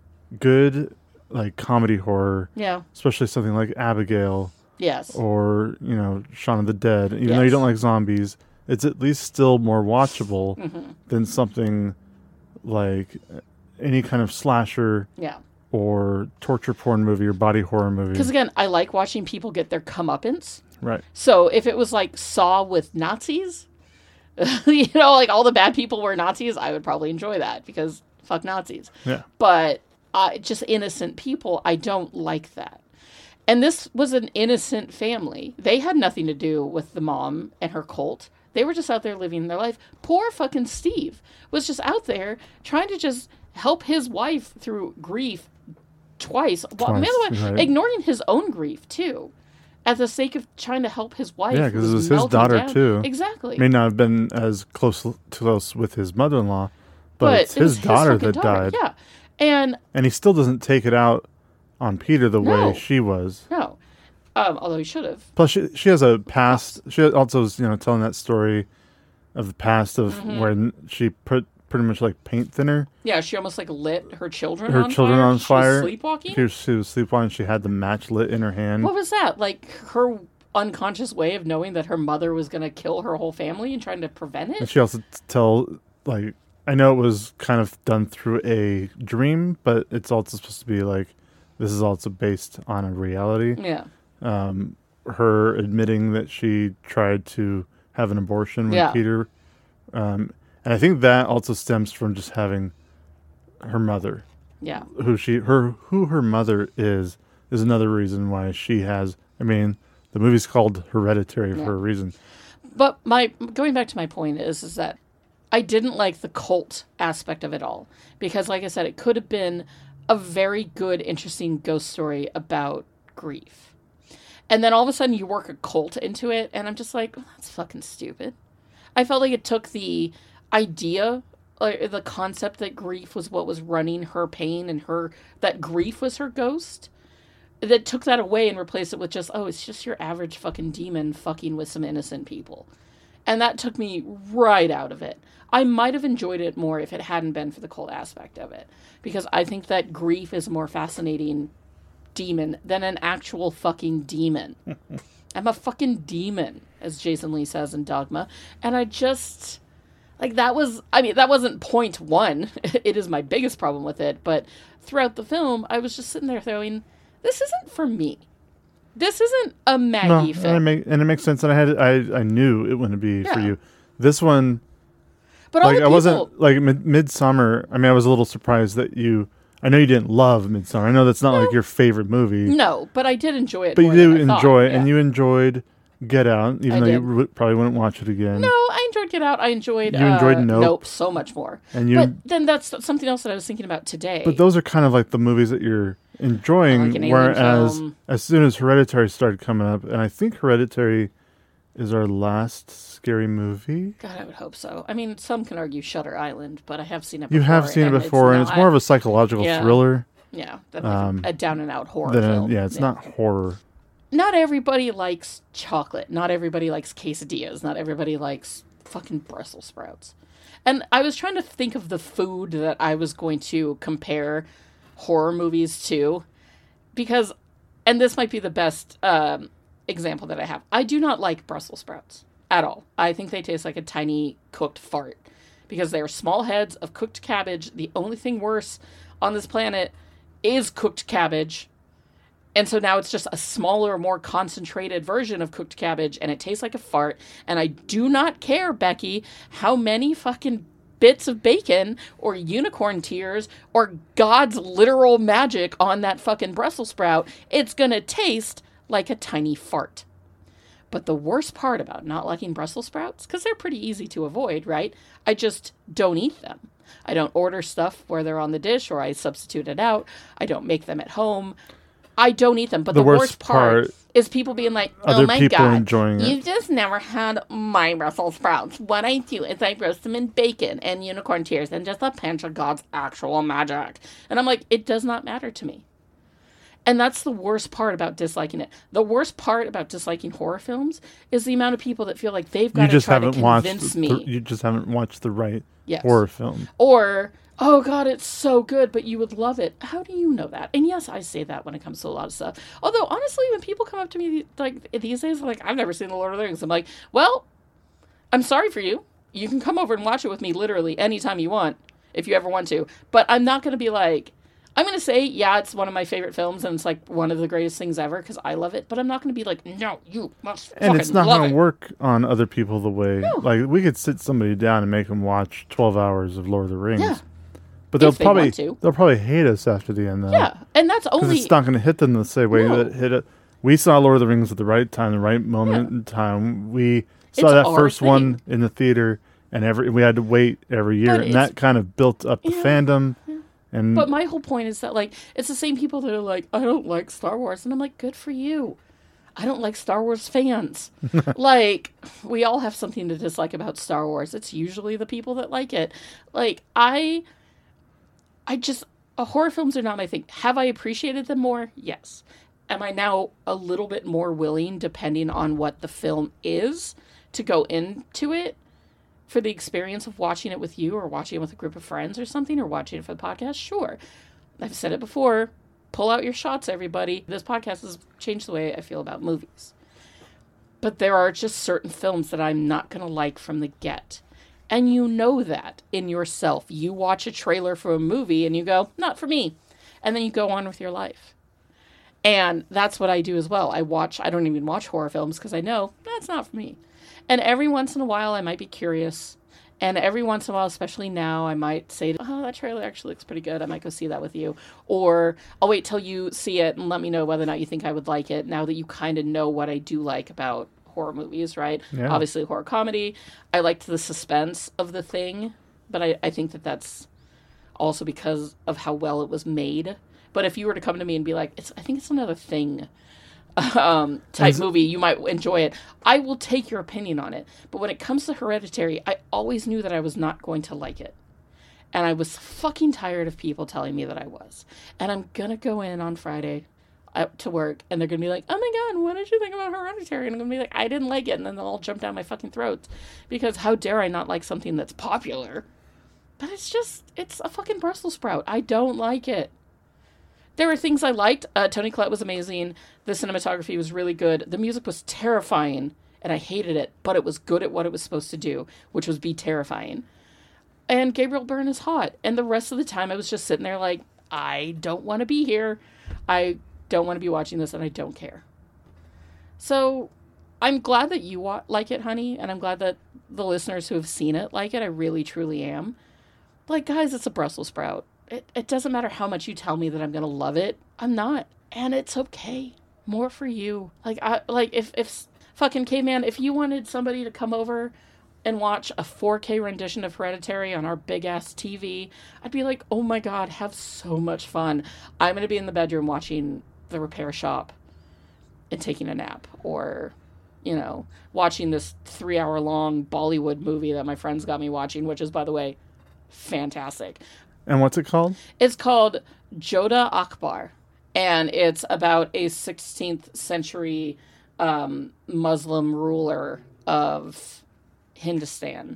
good like comedy horror. Yeah. Especially something like Abigail. Yes. Or you know Shaun of the Dead. Even yes. though you don't like zombies. It's at least still more watchable mm-hmm. than something like any kind of slasher yeah. or torture porn movie or body horror movie. Because, again, I like watching people get their comeuppance. Right. So if it was like Saw with Nazis, you know, like all the bad people were Nazis, I would probably enjoy that because fuck Nazis. Yeah. But uh, just innocent people, I don't like that. And this was an innocent family. They had nothing to do with the mom and her cult. They were just out there living their life. Poor fucking Steve was just out there trying to just help his wife through grief twice. twice Well, way, right. ignoring his own grief, too, at the sake of trying to help his wife. Yeah, because it was his daughter, down. too. Exactly. May not have been as close, close with his mother-in-law, but, but it's it his daughter his that daughter. died. Yeah. And, and he still doesn't take it out on Peter the no, way she was. No. Um, although he should have. Plus, she she has a past. She also is, you know, telling that story of the past of mm-hmm. when she put pretty much like paint thinner. Yeah, she almost like lit her children Her on children fire. on She fire. was sleepwalking? She was, she was sleepwalking. She had the match lit in her hand. What was that? Like her unconscious way of knowing that her mother was going to kill her whole family and trying to prevent it? And she also t- tell, like, I know it was kind of done through a dream, but it's also supposed to be like, this is also based on a reality. Yeah. Um, her admitting that she tried to have an abortion with Yeah. Peter. Um, and I think that also stems from just having her mother. Yeah. Who she, her, who her mother is, is another reason why she has, I mean, the movie's called Hereditary Yeah. for a reason. But my going back to my point is is that I didn't like the cult aspect of it all because, like I said, it could have been a very good, interesting ghost story about grief, and then all of a sudden you work a cult into it, and I'm just like, well, that's fucking stupid. I felt like it took the idea, like the concept that grief was what was running her pain, and her that grief was her ghost. That took that away and replaced it with just, oh, it's just your average fucking demon fucking with some innocent people. And that took me right out of it. I might have enjoyed it more if it hadn't been for the cult aspect of it. Because I think that grief is a more fascinating demon than an actual fucking demon. I'm a fucking demon, as Jason Lee says in Dogma. And I just... Like, that was... I mean, that wasn't point one. It is my biggest problem with it. But throughout the film, I was just sitting there throwing... This isn't for me. This isn't a Maggie no, film. And it, make, and it makes sense. And I had I I knew it wouldn't be Yeah. for you. This one, but all like the I people, wasn't like mid, Midsummer. I mean, I was a little surprised that you. I know you didn't love Midsummer. I know that's not No. like your favorite movie. No, but I did enjoy it. But more you do than I enjoy, thought. and Yeah. you enjoyed Get Out, even I though did. you w- probably wouldn't watch it again. No, I enjoyed Get Out. I enjoyed. You enjoyed uh, Nope. so much more. And you- but then that's something else that I was thinking about today. But those are kind of like the movies that you're enjoying. Like an alien whereas film. as soon as Hereditary started coming up, and I think Hereditary is our last scary movie. God, I would hope so. I mean, some can argue Shutter Island, but I have seen it. You before, have seen it and it's before, and it's not- more of a psychological yeah. thriller. Yeah, than like Um, a, a down and out horror than a- film. yeah, it's not horror. Not everybody likes chocolate. Not everybody likes quesadillas. Not everybody likes fucking Brussels sprouts. And I was trying to think of the food that I was going to compare horror movies to, because, and this might be the best um, example that I have. I do not like Brussels sprouts at all. I think they taste like a tiny cooked fart because they are small heads of cooked cabbage. The only thing worse on this planet is cooked cabbage. And so now it's just a smaller, more concentrated version of cooked cabbage, and it tastes like a fart. And I do not care, Becky, how many fucking bits of bacon or unicorn tears or God's literal magic on that fucking Brussels sprout. It's gonna taste like a tiny fart. But the worst part about not liking Brussels sprouts, because they're pretty easy to avoid, right? I just don't eat them. I don't order stuff where they're on the dish, or I substitute it out. I don't make them at home. I don't eat them. But The the, worst worst, part, part- is people being like, oh Other my people God, enjoying it. you've just never had my Brussels sprouts. What I do is I roast them in bacon and unicorn tears and just a pinch of God's actual magic. And I'm like, it does not matter to me. And that's the worst part about disliking it. The worst part about disliking horror films is the amount of people that feel like they've got You to just try to haven't watched. convince The, me. the- you just haven't watched the right Yes. horror film. Or, oh God, it's so good, but you would love it. How do you know that? And yes, I say that when it comes to a lot of stuff. Although, honestly, when people come up to me like these days, like, I've never seen The Lord of the Rings, I'm like, well, I'm sorry for you. You can come over and watch it with me literally anytime you want, if you ever want to. But I'm not going to be like, I'm going to say, yeah, it's one of my favorite films, and it's like one of the greatest things ever, because I love it. But I'm not going to be like, no, you must fucking And it's not love going to it. work on other people the way. No. Like, we could sit somebody down and make them watch twelve hours of Lord of the Rings. Yeah. But they'll If they probably want to. they'll probably hate us after the end, though. Yeah, and that's Because only... it's not going to hit them the same way No. that it hit it. We saw Lord of the Rings at the right time, the right moment in time. We saw It's that our first thing. one in the theater, and every we had to wait every year, But and it's- that kind of built up the Yeah. fandom. And But my whole point is that, like, it's the same people that are like, I don't like Star Wars. And I'm like, good for you. I don't like Star Wars fans. Like, we all have something to dislike about Star Wars. It's usually the people that like it. Like, I, I just, uh, horror films are not my thing. Have I appreciated them more? Yes. Am I now a little bit more willing, depending on what the film is, to go into it? for the experience of watching it with you or watching it with a group of friends or something or watching it for the podcast, sure. I've said it before. Pull out your shots, everybody. This podcast has changed the way I feel about movies. But there are just certain films that I'm not going to like from the get. And you know that in yourself. You watch a trailer for a movie and you go, not for me. And then you go on with your life. And that's what I do as well. I watch, I don't even watch horror films because I know that's not for me. And every once in a while I might be curious. And every once in a while, especially now, I might say, oh, that trailer actually looks pretty good. I might go see that with you. Or I'll wait till you see it and let me know whether or not you think I would like it now that you kind of know what I do like about horror movies, right? Yeah. Obviously, horror comedy. I liked the suspense of the thing, but I, I think that that's also because of how well it was made. But if you were to come to me and be like, it's, I think it's another Thing um, type movie, you might enjoy it. I will take your opinion on it. But when it comes to Hereditary, I always knew that I was not going to like it. And I was fucking tired of people telling me that I was. And I'm going to go in on Friday out to work, and they're going to be like, oh my God, what did you think about Hereditary? And I'm going to be like, I didn't like it. And then they'll all jump down my fucking throats. Because how dare I not like something that's popular? But it's just, it's a fucking Brussels sprout. I don't like it. There were things I liked. Uh, Toni Collette was amazing. The cinematography was really good. The music was terrifying, and I hated it, but it was good at what it was supposed to do, which was be terrifying. And Gabriel Byrne is hot. And the rest of the time, I was just sitting there like, I don't want to be here. I don't want to be watching this, and I don't care. So I'm glad that you wa- like it, honey, and I'm glad that the listeners who have seen it like it. I really, truly am. But, like, guys, it's a Brussels sprout. It, it doesn't matter how much you tell me that I'm going to love it. I'm not. And it's okay. More for you. Like, I, like if, if fucking Caveman, if you wanted somebody to come over and watch a four K rendition of Hereditary on our big-ass T V, I'd be like, oh my God, have so much fun. I'm going to be in the bedroom watching The Repair Shop and taking a nap. Or, you know, watching this three-hour-long Bollywood movie that my friends got me watching, which is, by the way, fantastic. And what's it called? It's called Jodha Akbar, and it's about a sixteenth century um, Muslim ruler of Hindustan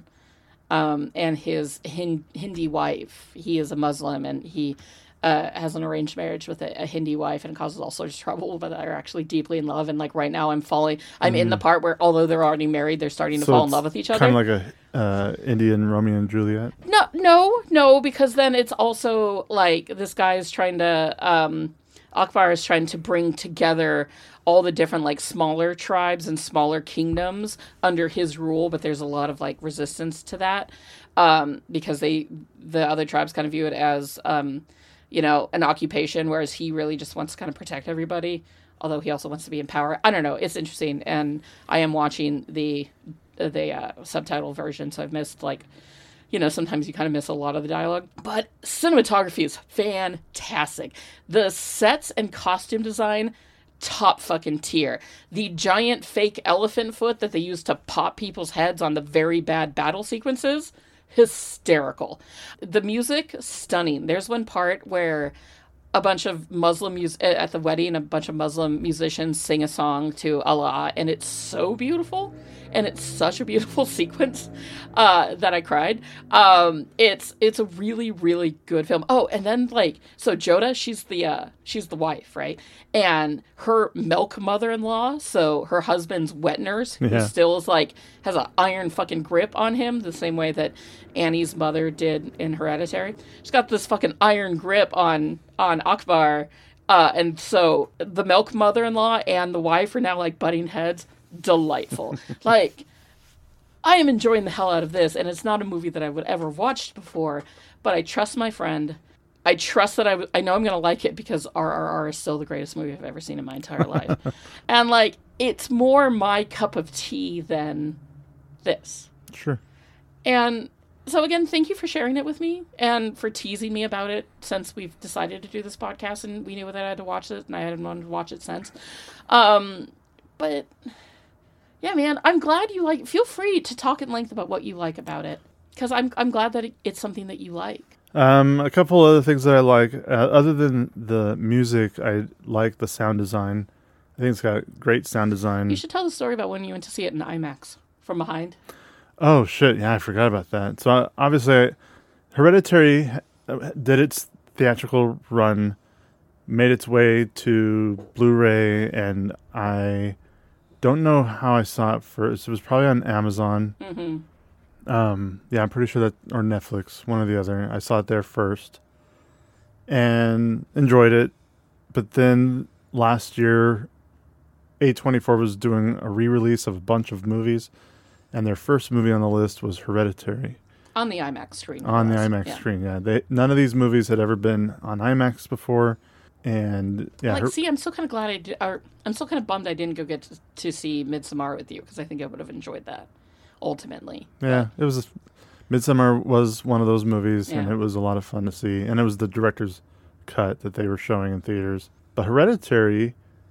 um, and his Hin- Hindi wife. He is a Muslim, and he uh, has an arranged marriage with a, a Hindi wife, and causes all sorts of trouble, but they're actually deeply in love. And like right now I'm falling, I'm mm. in the part where although they're already married, they're starting to so fall in love with each other. Kind of like a uh, Indian Romeo and Juliet. No, no, no, because then it's also like this guy is trying to, um, Akbar is trying to bring together all the different like smaller tribes and smaller kingdoms under his rule, but there's a lot of like resistance to that um, because they, the other tribes kind of view it as, um, you know, an occupation, whereas he really just wants to kind of protect everybody, although he also wants to be in power. I don't know. It's interesting, and I am watching the the uh, subtitle version, so I've missed like, you know, sometimes you kind of miss a lot of the dialogue. But cinematography is fantastic. The sets and costume design, top fucking tier. The giant fake elephant foot that they use to pop people's heads on the very bad battle sequences, hysterical. The music, stunning. There's one part where a bunch of Muslim mus- at the wedding, a bunch of Muslim musicians sing a song to Allah, and it's so beautiful. And it's such a beautiful sequence uh, that I cried. Um, it's it's a really, really good film. Oh, and then like, so Jodha, she's the uh, she's the wife, right? And her milk mother-in-law, so her husband's wet nurse, who yeah. still is like, has an iron fucking grip on him, the same way that Annie's mother did in Hereditary. She's got this fucking iron grip on, on Akbar. Uh, and so the milk mother-in-law and the wife are now like butting heads. Delightful. Like, I am enjoying the hell out of this, and it's not a movie that I would ever watched before, but I trust my friend. I trust that I, w- I know I'm going to like it because R R R is still the greatest movie I've ever seen in my entire life. And, like, it's more my cup of tea than this. Sure. And so, again, thank you for sharing it with me and for teasing me about it since we've decided to do this podcast, and we knew that I had to watch it, and I hadn't wanted to watch it since. Um, but... Yeah, man, I'm glad you like. Feel free to talk at length about what you like about it, because I'm I'm glad that it, it's something that you like. Um, a couple other things that I like, uh, other than the music, I like the sound design. I think it's got great sound design. You should tell the story about when you went to see it in IMAX from behind. Oh, shit. Yeah, I forgot about that. So, obviously, Hereditary did its theatrical run, made its way to Blu-ray, and I don't know how I saw it first. It was probably on Amazon. Mm-hmm. Um, yeah, I'm pretty sure that, or Netflix, one or the other. I saw it there first and enjoyed it. But then last year, A twenty-four was doing a re-release of a bunch of movies, and their first movie on the list was Hereditary. On the IMAX screen. On the IMAX yeah. screen, yeah. They none of these movies had ever been on IMAX before, and yeah. Like, her- see, I'm still kind of glad I did. Or I'm still kind of bummed I didn't go get to, to see Midsommar with you because I think I would have enjoyed that. Ultimately, yeah, but. it was. A, Midsommar was one of those movies, Yeah. and it was a lot of fun to see. And it was the director's cut that they were showing in theaters. But Hereditary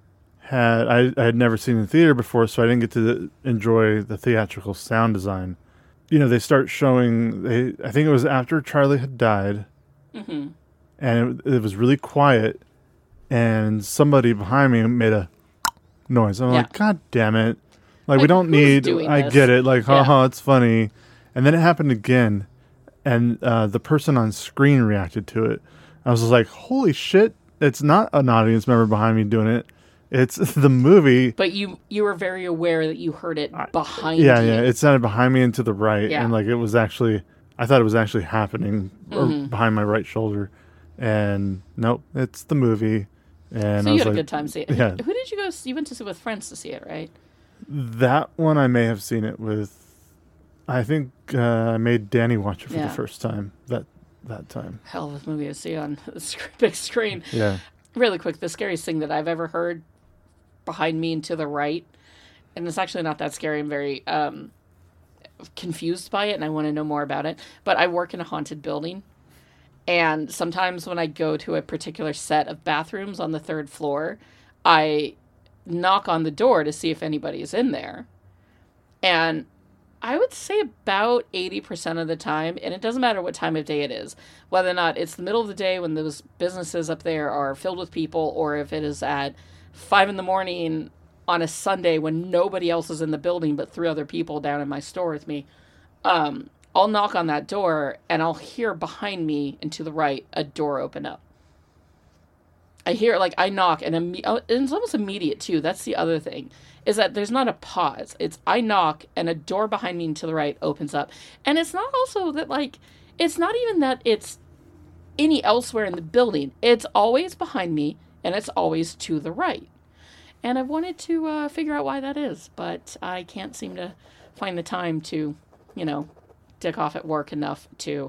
had I, I had never seen in theater before, so I didn't get to enjoy the theatrical sound design. You know, they start showing. They I think it was after Charlie had died, Mm-hmm. and it, it was really quiet, and somebody behind me made a noise. I'm Yeah. like, God damn it! Like, we Like, don't who's need. doing I this? get it. Like, Yeah. haha, it's funny. And then it happened again, and uh, the person on screen reacted to it. I was just like, holy shit! It's not an audience member behind me doing it. It's the movie. But you you were very aware that you heard it behind Yeah, you. yeah. It sounded behind me and to the right, Yeah. and like it was actually. I thought it was actually happening or Mhm. behind my right shoulder, and nope, it's the movie. And So I you was had a like, good time seeing it. Yeah, Who did you go see? You went to see with friends to see it, right? that one I may have seen it with. I think uh, I made Danny watch it for Yeah. the first time that that time. Hell of a movie to see on the sc- big screen. Yeah. Really quick, the scariest thing that I've ever heard behind me and to the right, and it's actually not that scary. I'm very um, confused by it, and I want to know more about it. But I work in a haunted building, and sometimes when I go to a particular set of bathrooms on the third floor, I knock on the door to see if anybody is in there. And I would say about eighty percent of the time, and it doesn't matter what time of day it is, whether or not it's the middle of the day when those businesses up there are filled with people, or if it is at five in the morning on a Sunday when nobody else is in the building but three other people down in my store with me, um, I'll knock on that door and I'll hear behind me and to the right a door open up. I hear, like, I knock, and, imme- oh, and it's almost immediate, too. That's the other thing, is that there's not a pause. It's I knock, and a door behind me and to the right opens up. And it's not also that, like, it's not even that it's any elsewhere in the building. It's always behind me, and it's always to the right. And I've wanted to uh, figure out why that is, but I can't seem to find the time to, you know, dick off at work enough to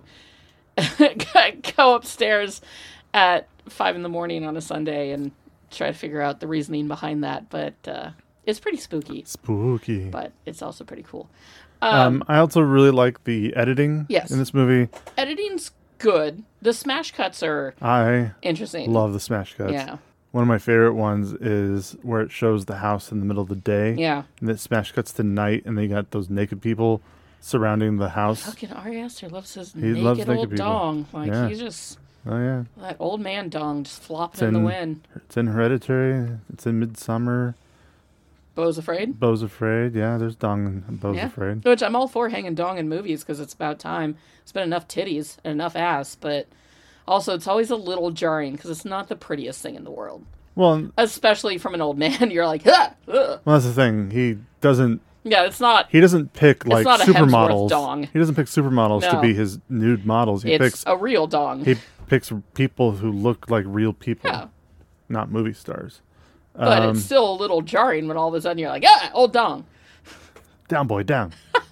go upstairs at five in the morning on a Sunday and try to figure out the reasoning behind that. But uh, it's pretty spooky. Spooky. But it's also pretty cool. Um, Um, I also really like the editing Yes. in this movie. editing's good. The smash cuts are I interesting. love the smash cuts. Yeah. One of my favorite ones is where it shows the house in the middle of the day. Yeah. And it smash cuts to night, and they got those naked people surrounding the house. Fucking Ari Aster loves his He naked loves old naked people. dong. Like, Yeah. he's just... Oh, yeah. That old man dong just flopping It's in, in, the wind. it's in Hereditary. It's in Midsummer. Beau's Afraid? Beau's Afraid. Yeah, there's Dong in Beau's Yeah. Afraid. Which I'm all for hanging dong in movies because it's about time. It's been enough titties and enough ass, but also it's always a little jarring because it's not the prettiest thing in the world. Well, Especially from an old man. You're like, ah, ugh. well, that's the thing. He doesn't. Yeah, it's not. He doesn't pick like not a Hemsworth supermodels. dong. He doesn't pick supermodels to No. be his nude models. He It's picks a real dong. He picks people who look like real people, Yeah. not movie stars. But Um, it's still a little jarring when all of a sudden you're like, ah, old dong. Down, boy, down.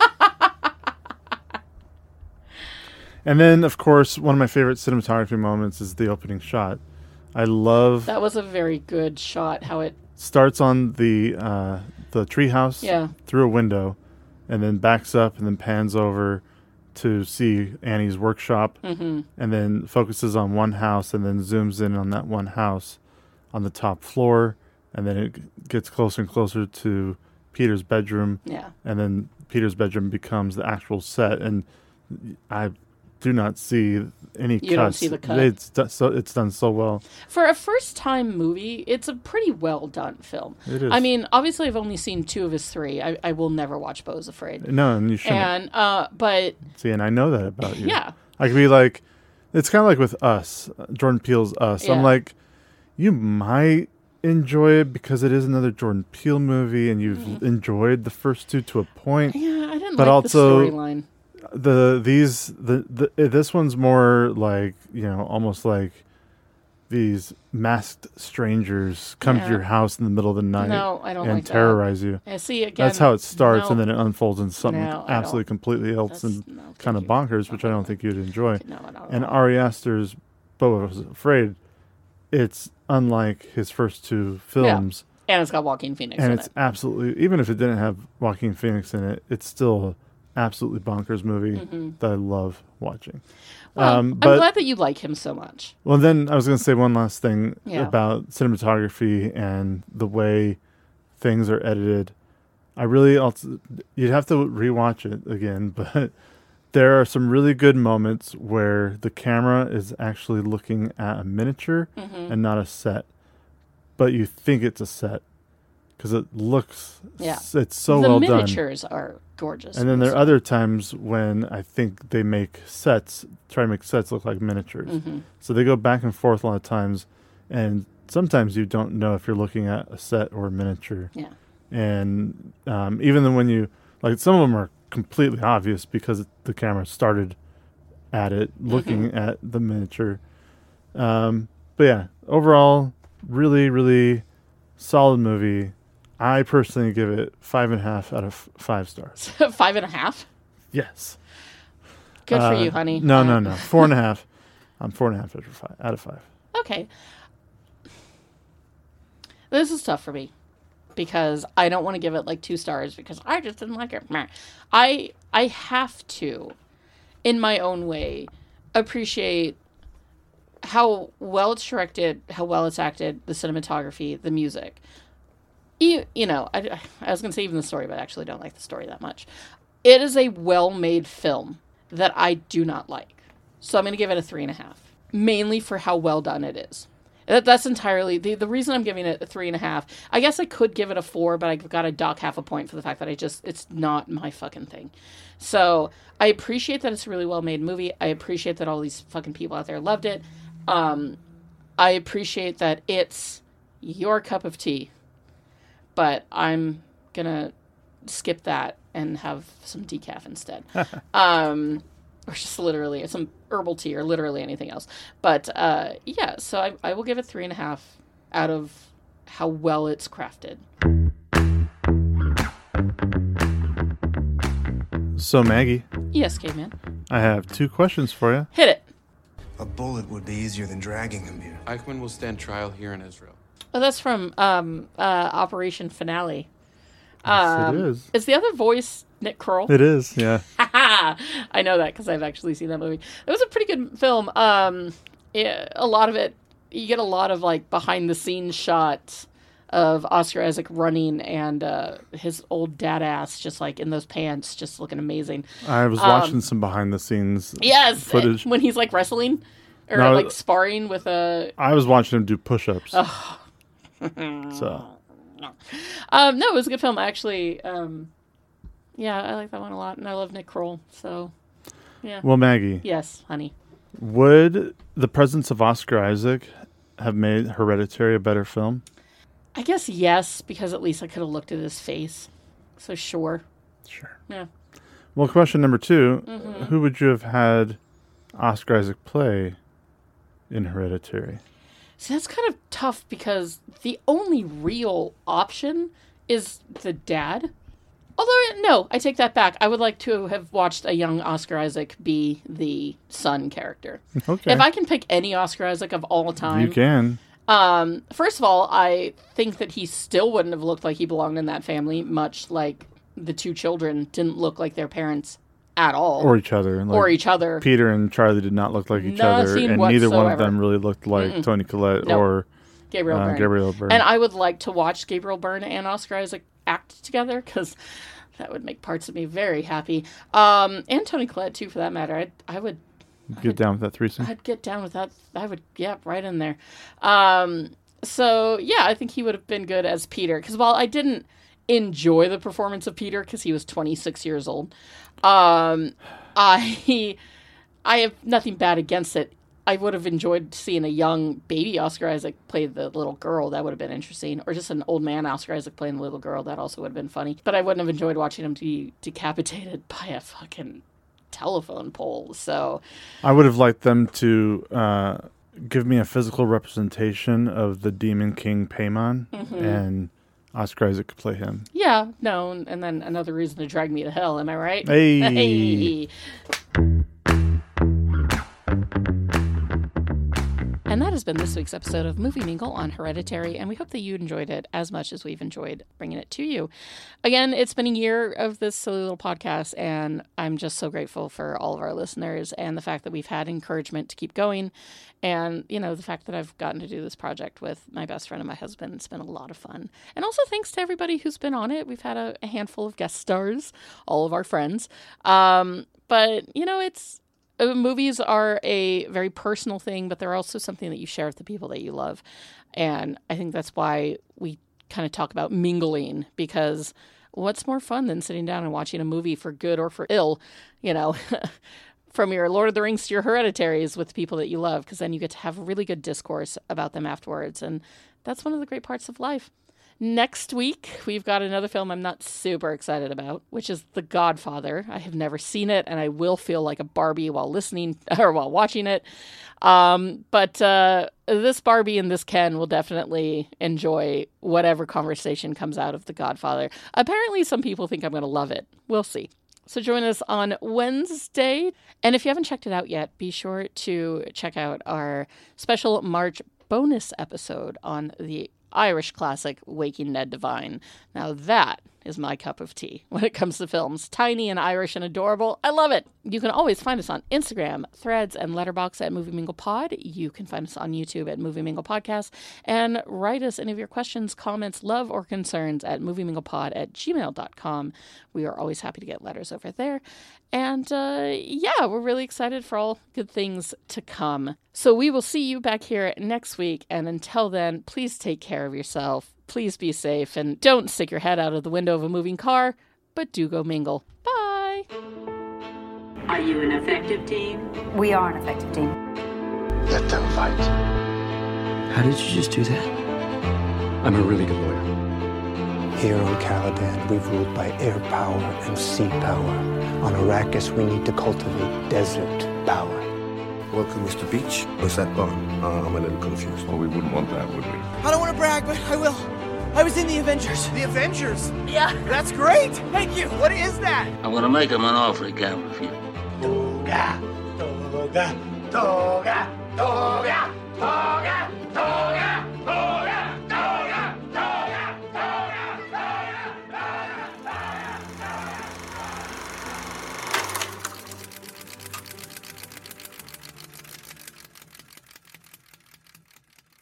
And then, of course, one of my favorite cinematography moments is the opening shot. I love. That was a very good shot. How it Starts on the uh, the treehouse Yeah. through a window, and then backs up and then pans over to see Annie's workshop, Mhm. and then focuses on one house and then zooms in on that one house on the top floor, and then it gets closer and closer to Peter's bedroom. Yeah. And then Peter's bedroom becomes the actual set, and I do not see any You cuts. don't see the cut. It's do- so it's done so well. For a first time movie, it's a pretty well done film. It is. I mean, obviously, I've only seen two of his three. I, I will never watch Beau's Afraid. No, and you shouldn't. And uh, but See, and I know that about you. Yeah. I could be like, it's kind of like with Us, Jordan Peele's Us. Yeah. I'm like, you might enjoy it because it is another Jordan Peele movie, and you've Mm-hmm. enjoyed the first two to a point. yeah, I didn't But like also, the storyline. the these the, the this one's more like, you know, almost like these masked strangers come Yeah. to your house in the middle of the night No, I don't and like that. terrorize you. Yeah, see, again, That's how it starts, no. and then it unfolds into something No, I absolutely don't. completely else That's- and no, thank kind of you. bonkers, which I don't think you'd enjoy. No, I don't. And Ari Aster's Beau was Afraid, it's unlike his first two films. And it's got Joaquin Phoenix And in it's it. absolutely, even if it didn't have Joaquin Phoenix in it, it's still an absolutely bonkers movie Mhm. that I love watching. Well, um, I'm but, glad that you like him so much. well, then I was going to say one last thing Yeah. about cinematography and the way things are edited. I really, also, you'd have to rewatch it again, but there are some really good moments where the camera is actually looking at a miniature Mhm. and not a set, but you think it's a set because it looks, Yeah. it's so the well done. miniatures are gorgeous. And then there are other times when I think they make sets, try to make sets look like miniatures. Mhm. So they go back and forth a lot of times, and sometimes you don't know if you're looking at a set or a miniature. Yeah. And um, even then when you, like, some of them are completely obvious because the camera started at it, looking Mm-hmm. at the miniature. Um, but yeah, overall, really, really solid movie. I personally give it five and a half out of five stars. Five and a half? Yes. Good for Uh, you, honey. No, no, Uh, no. Four and a half. I'm four and a half out of five. Out of five. Okay. This is tough for me because I don't want to give it like two stars because I just didn't like it. Meh. I I have to, in my own way, appreciate how well it's directed, how well it's acted, the cinematography, the music. You, you know, I, I was going to say even the story, but I actually don't like the story that much. It is a well-made film that I do not like. So I'm going to give it a three and a half, mainly for how well done it is. That, that's entirely the the reason I'm giving it a three and a half. I guess I could give it a four, but I've got to dock half a point for the fact that I just it's not my fucking thing. So I appreciate that it's a really well made movie. I appreciate that all these fucking people out there loved it. Um, I appreciate that it's your cup of tea, but I'm gonna skip that and have some decaf instead. um, or just literally some herbal tea or literally anything else. But uh, yeah, so I, I will give it three and a half out of how well it's crafted. So, Maggie, Yes, caveman. I have two questions for you. Hit it. A bullet would be easier than dragging him here. Eichmann will stand trial here in Israel. Oh, that's from um, uh, Operation Finale. Yes, Um, it is. Is the other voice Nick Kroll? It is, yeah. I know that because I've actually seen that movie. It was a pretty good film. Um, it, a lot of it, you get a lot of like behind the scenes shots of Oscar Isaac running and uh, his old dad ass just like in those pants, just looking amazing. I was Um, watching some behind the scenes Yes, footage. when he's like wrestling or No, like sparring with a. I was watching him do push-ups. Oh. So, Um, no, it was a good film. Actually, um, yeah, I like that one a lot, and I love Nick Kroll. So, yeah. well, Maggie, Yes, honey. would the presence of Oscar Isaac have made Hereditary a better film? I guess yes, because at least I could have looked at his face. So sure. Sure. Yeah. Well, question number two, Mhm. who would you have had Oscar Isaac play in Hereditary? So that's kind of tough because the only real option is the dad. Although, no, I take that back. I would like to have watched a young Oscar Isaac be the son character. Okay. If I can pick any Oscar Isaac of all time. You can. Um, first of all, I think that he still wouldn't have looked like he belonged in that family, much like the two children didn't look like their parents at all. Or each other. Or each other. Peter and Charlie did not look like each other. Nothing And neither one of whatsoever. them really looked like Mm-mm. Toni Collette No. or Gabriel uh, Byrne. Gabriel Byrne. And I would like to watch Gabriel Byrne and Oscar Isaac act together because that would make parts of me very happy. Um, and Toni Collette, too, for that matter. I, I would Get down with that threesome? I'd get down with that. I would, yeah, right in there. Um, so, yeah, I think he would have been good as Peter. Because while I didn't enjoy the performance of Peter because he was twenty-six years old, um, I, I have nothing bad against it. I would have enjoyed seeing a young baby Oscar Isaac play the little girl. That would have been interesting. Or just an old man Oscar Isaac playing the little girl. That also would have been funny. But I wouldn't have enjoyed watching him be decapitated by a fucking telephone pole. So I would have liked them to uh, give me a physical representation of the Demon King Paimon, mm-hmm. and Oscar Isaac could play him. Yeah, no, and then another reason to drag me to hell. Am I right? Hey. hey. And that has been this week's episode of Movie Mingle on Hereditary, and we hope that you enjoyed it as much as we've enjoyed bringing it to you. Again, it's been a year of this silly little podcast, and I'm just so grateful for all of our listeners and the fact that we've had encouragement to keep going, and, you know, the fact that I've gotten to do this project with my best friend and my husband. It's been a lot of fun. And also thanks to everybody who's been on it. We've had a, a handful of guest stars, all of our friends. Um, but, you know, it's... Uh, movies are a very personal thing, but they're also something that you share with the people that you love. And I think that's why we kind of talk about mingling, because what's more fun than sitting down and watching a movie for good or for ill, you know, from your Lord of the Rings to your Hereditaries with people that you love, because then you get to have really good discourse about them afterwards. And that's one of the great parts of life. Next week, we've got another film I'm not super excited about, which is The Godfather. I have never seen it, and I will feel like a Barbie while listening or while watching it. Um, but uh, this Barbie and this Ken will definitely enjoy whatever conversation comes out of The Godfather. Apparently, some people think I'm going to love it. We'll see. So join us on Wednesday. And if you haven't checked it out yet, be sure to check out our special March bonus episode on the Irish classic Waking Ned Devine. Now that is my cup of tea when it comes to films. Tiny and Irish and adorable. I love it. You can always find us on Instagram, Threads, and Letterboxd at Movie Mingle Pod. You can find us on YouTube at Movie Mingle Podcast, and write us any of your questions, comments, love, or concerns at movieminglepod at gmail dot com. We are always happy to get letters over there. And uh, yeah, we're really excited for all good things to come. So we will see you back here next week. And until then, please take care of yourself. Please be safe, and don't stick your head out of the window of a moving car, but do go mingle. Bye! Are you an effective team? We are an effective team. Let them fight. How did you just do that? I'm a really good lawyer. Here on Caladan, we ruled by air power and sea power. On Arrakis, we need to cultivate desert power. Welcome, Mister Beach. What's that bar? Uh, I'm a little confused. Well, we wouldn't want that, would we? I don't want to brag, but I will. I was in the Avengers. The Avengers? Yeah. That's great. Thank you. What is that? I'm going to make him an offer he can't refuse. Toga, toga, toga, toga, toga, toga, toga.